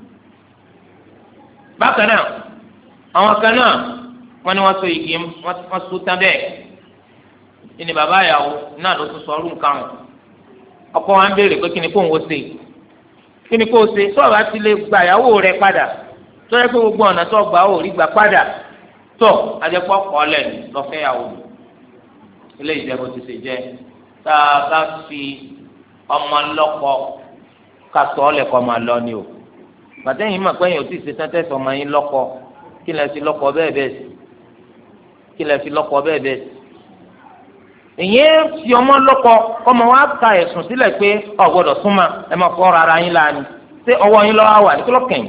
bákan náà àwọn kan náà wọ́n ní wọ́n so igi wọ́n so tán bẹ́ẹ̀ ìní bàbá ìyàwó náà ló tún sọ ọdún kan ọkọ wa ń béèrè pé kí ni kò ń wo ṣe kí ni kò ṣe tó o bá ti lè gba ìyàwó rẹ padà tó yẹ pé gbogbo ọ̀nà tó gbà ó rí gbà padà tó ajẹ́pọ̀ kọ́ lẹ̀ lọ́fẹ́ ìyàwó ilé ìjẹ́bù ti ṣe jẹ́ tá a bá fi ọmọ lọ́kọ ká sọ ọ́ lẹ̀kọ́ máa lọ ni o gbàtẹ́yìn mọ̀ pé èèyàn ò tí ì ṣe tẹ́tẹ́sọ ọmọ yín lọ́kọ kí lẹ fi lọ́kọ bẹ́ẹ̀ bẹ́ẹ̀ sí kí lẹ fi lọ́kọ bẹ́ẹ̀ bẹ́ẹ̀ sí. èyí fi ọmọ lọ́kọ kọ́mọ wa ka ẹ̀sùn sílẹ̀ pé ọ̀ gbọ́dọ̀ súnmọ́ ẹ máa fọ́ ara yín láàánú ṣé ọwọ́ yín lọ́wọ́ wà ní kí lọ́kẹ̀yìn.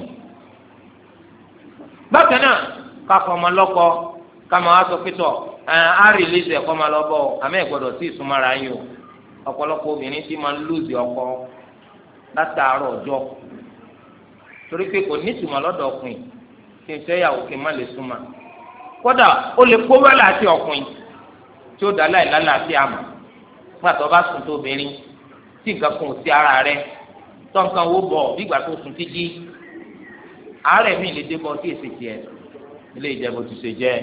bákan náà ká fọ ọmọ lọ́kọ ká máa wá sọ pé tọ̀ ẹ̀ á rìlíìsì ẹ̀kọ́ máa lọ bọ̀ àmọ́ ẹ̀ gbọ́dọ̀ sí ìsúnmọ́ra yín o ọ̀pọ̀lọpọ̀ obìnrin tí máa ń lùzì ọkọ látàárọ̀ ọjọ́ torí pé kò ní ìtumọ̀ lọ́dọ̀ ọkùnrin kí n fẹ́ yàwó kí n má lè súnmọ́ kódà ó lè kó wẹ́lẹ̀ àti ọkùnrin tí ó dá láì lálàáfíà àmọ́ nígbà tó bá sùn tó obìnrin tí nǹkan kan ò sí ara rẹ tó nǹkan wó bọ̀ nígbà tó sùn títí àárẹ̀ mi lè dé bọ́ tí èsì tiẹ̀ ilé ìjẹ́bù ti ṣe jẹ́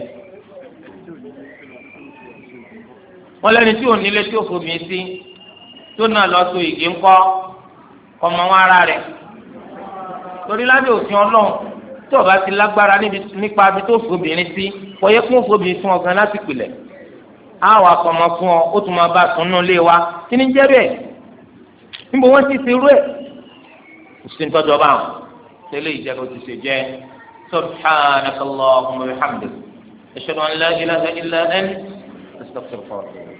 wọ́n lẹ́ni tí ò nílé tí ò fomi sí tó náà lọ so igi ńkọ́ ọmọ wọn ara rẹ̀ torí lábẹ́ òfin ọlọ́run tí ọba ti lágbára nípa ibi tó fobìnrin sí kọyẹ kún fobìnrin fún ọgán láti pilẹ̀ àwọn akọmọ fún ọ ó tún máa bá a sùn nù lé wa kí ni jẹ́ bẹ́ẹ̀ níbo wọ́n ti ṣe irú ẹ̀ kò sí ní tọ́jú ọba àwọn tẹ́lẹ̀ ìjẹ́bù ti ṣe jẹ́ subhanakallahumma wa bihamdik ashhadu an la ilaha illa anta astaghfiruka wa atubu ilayk.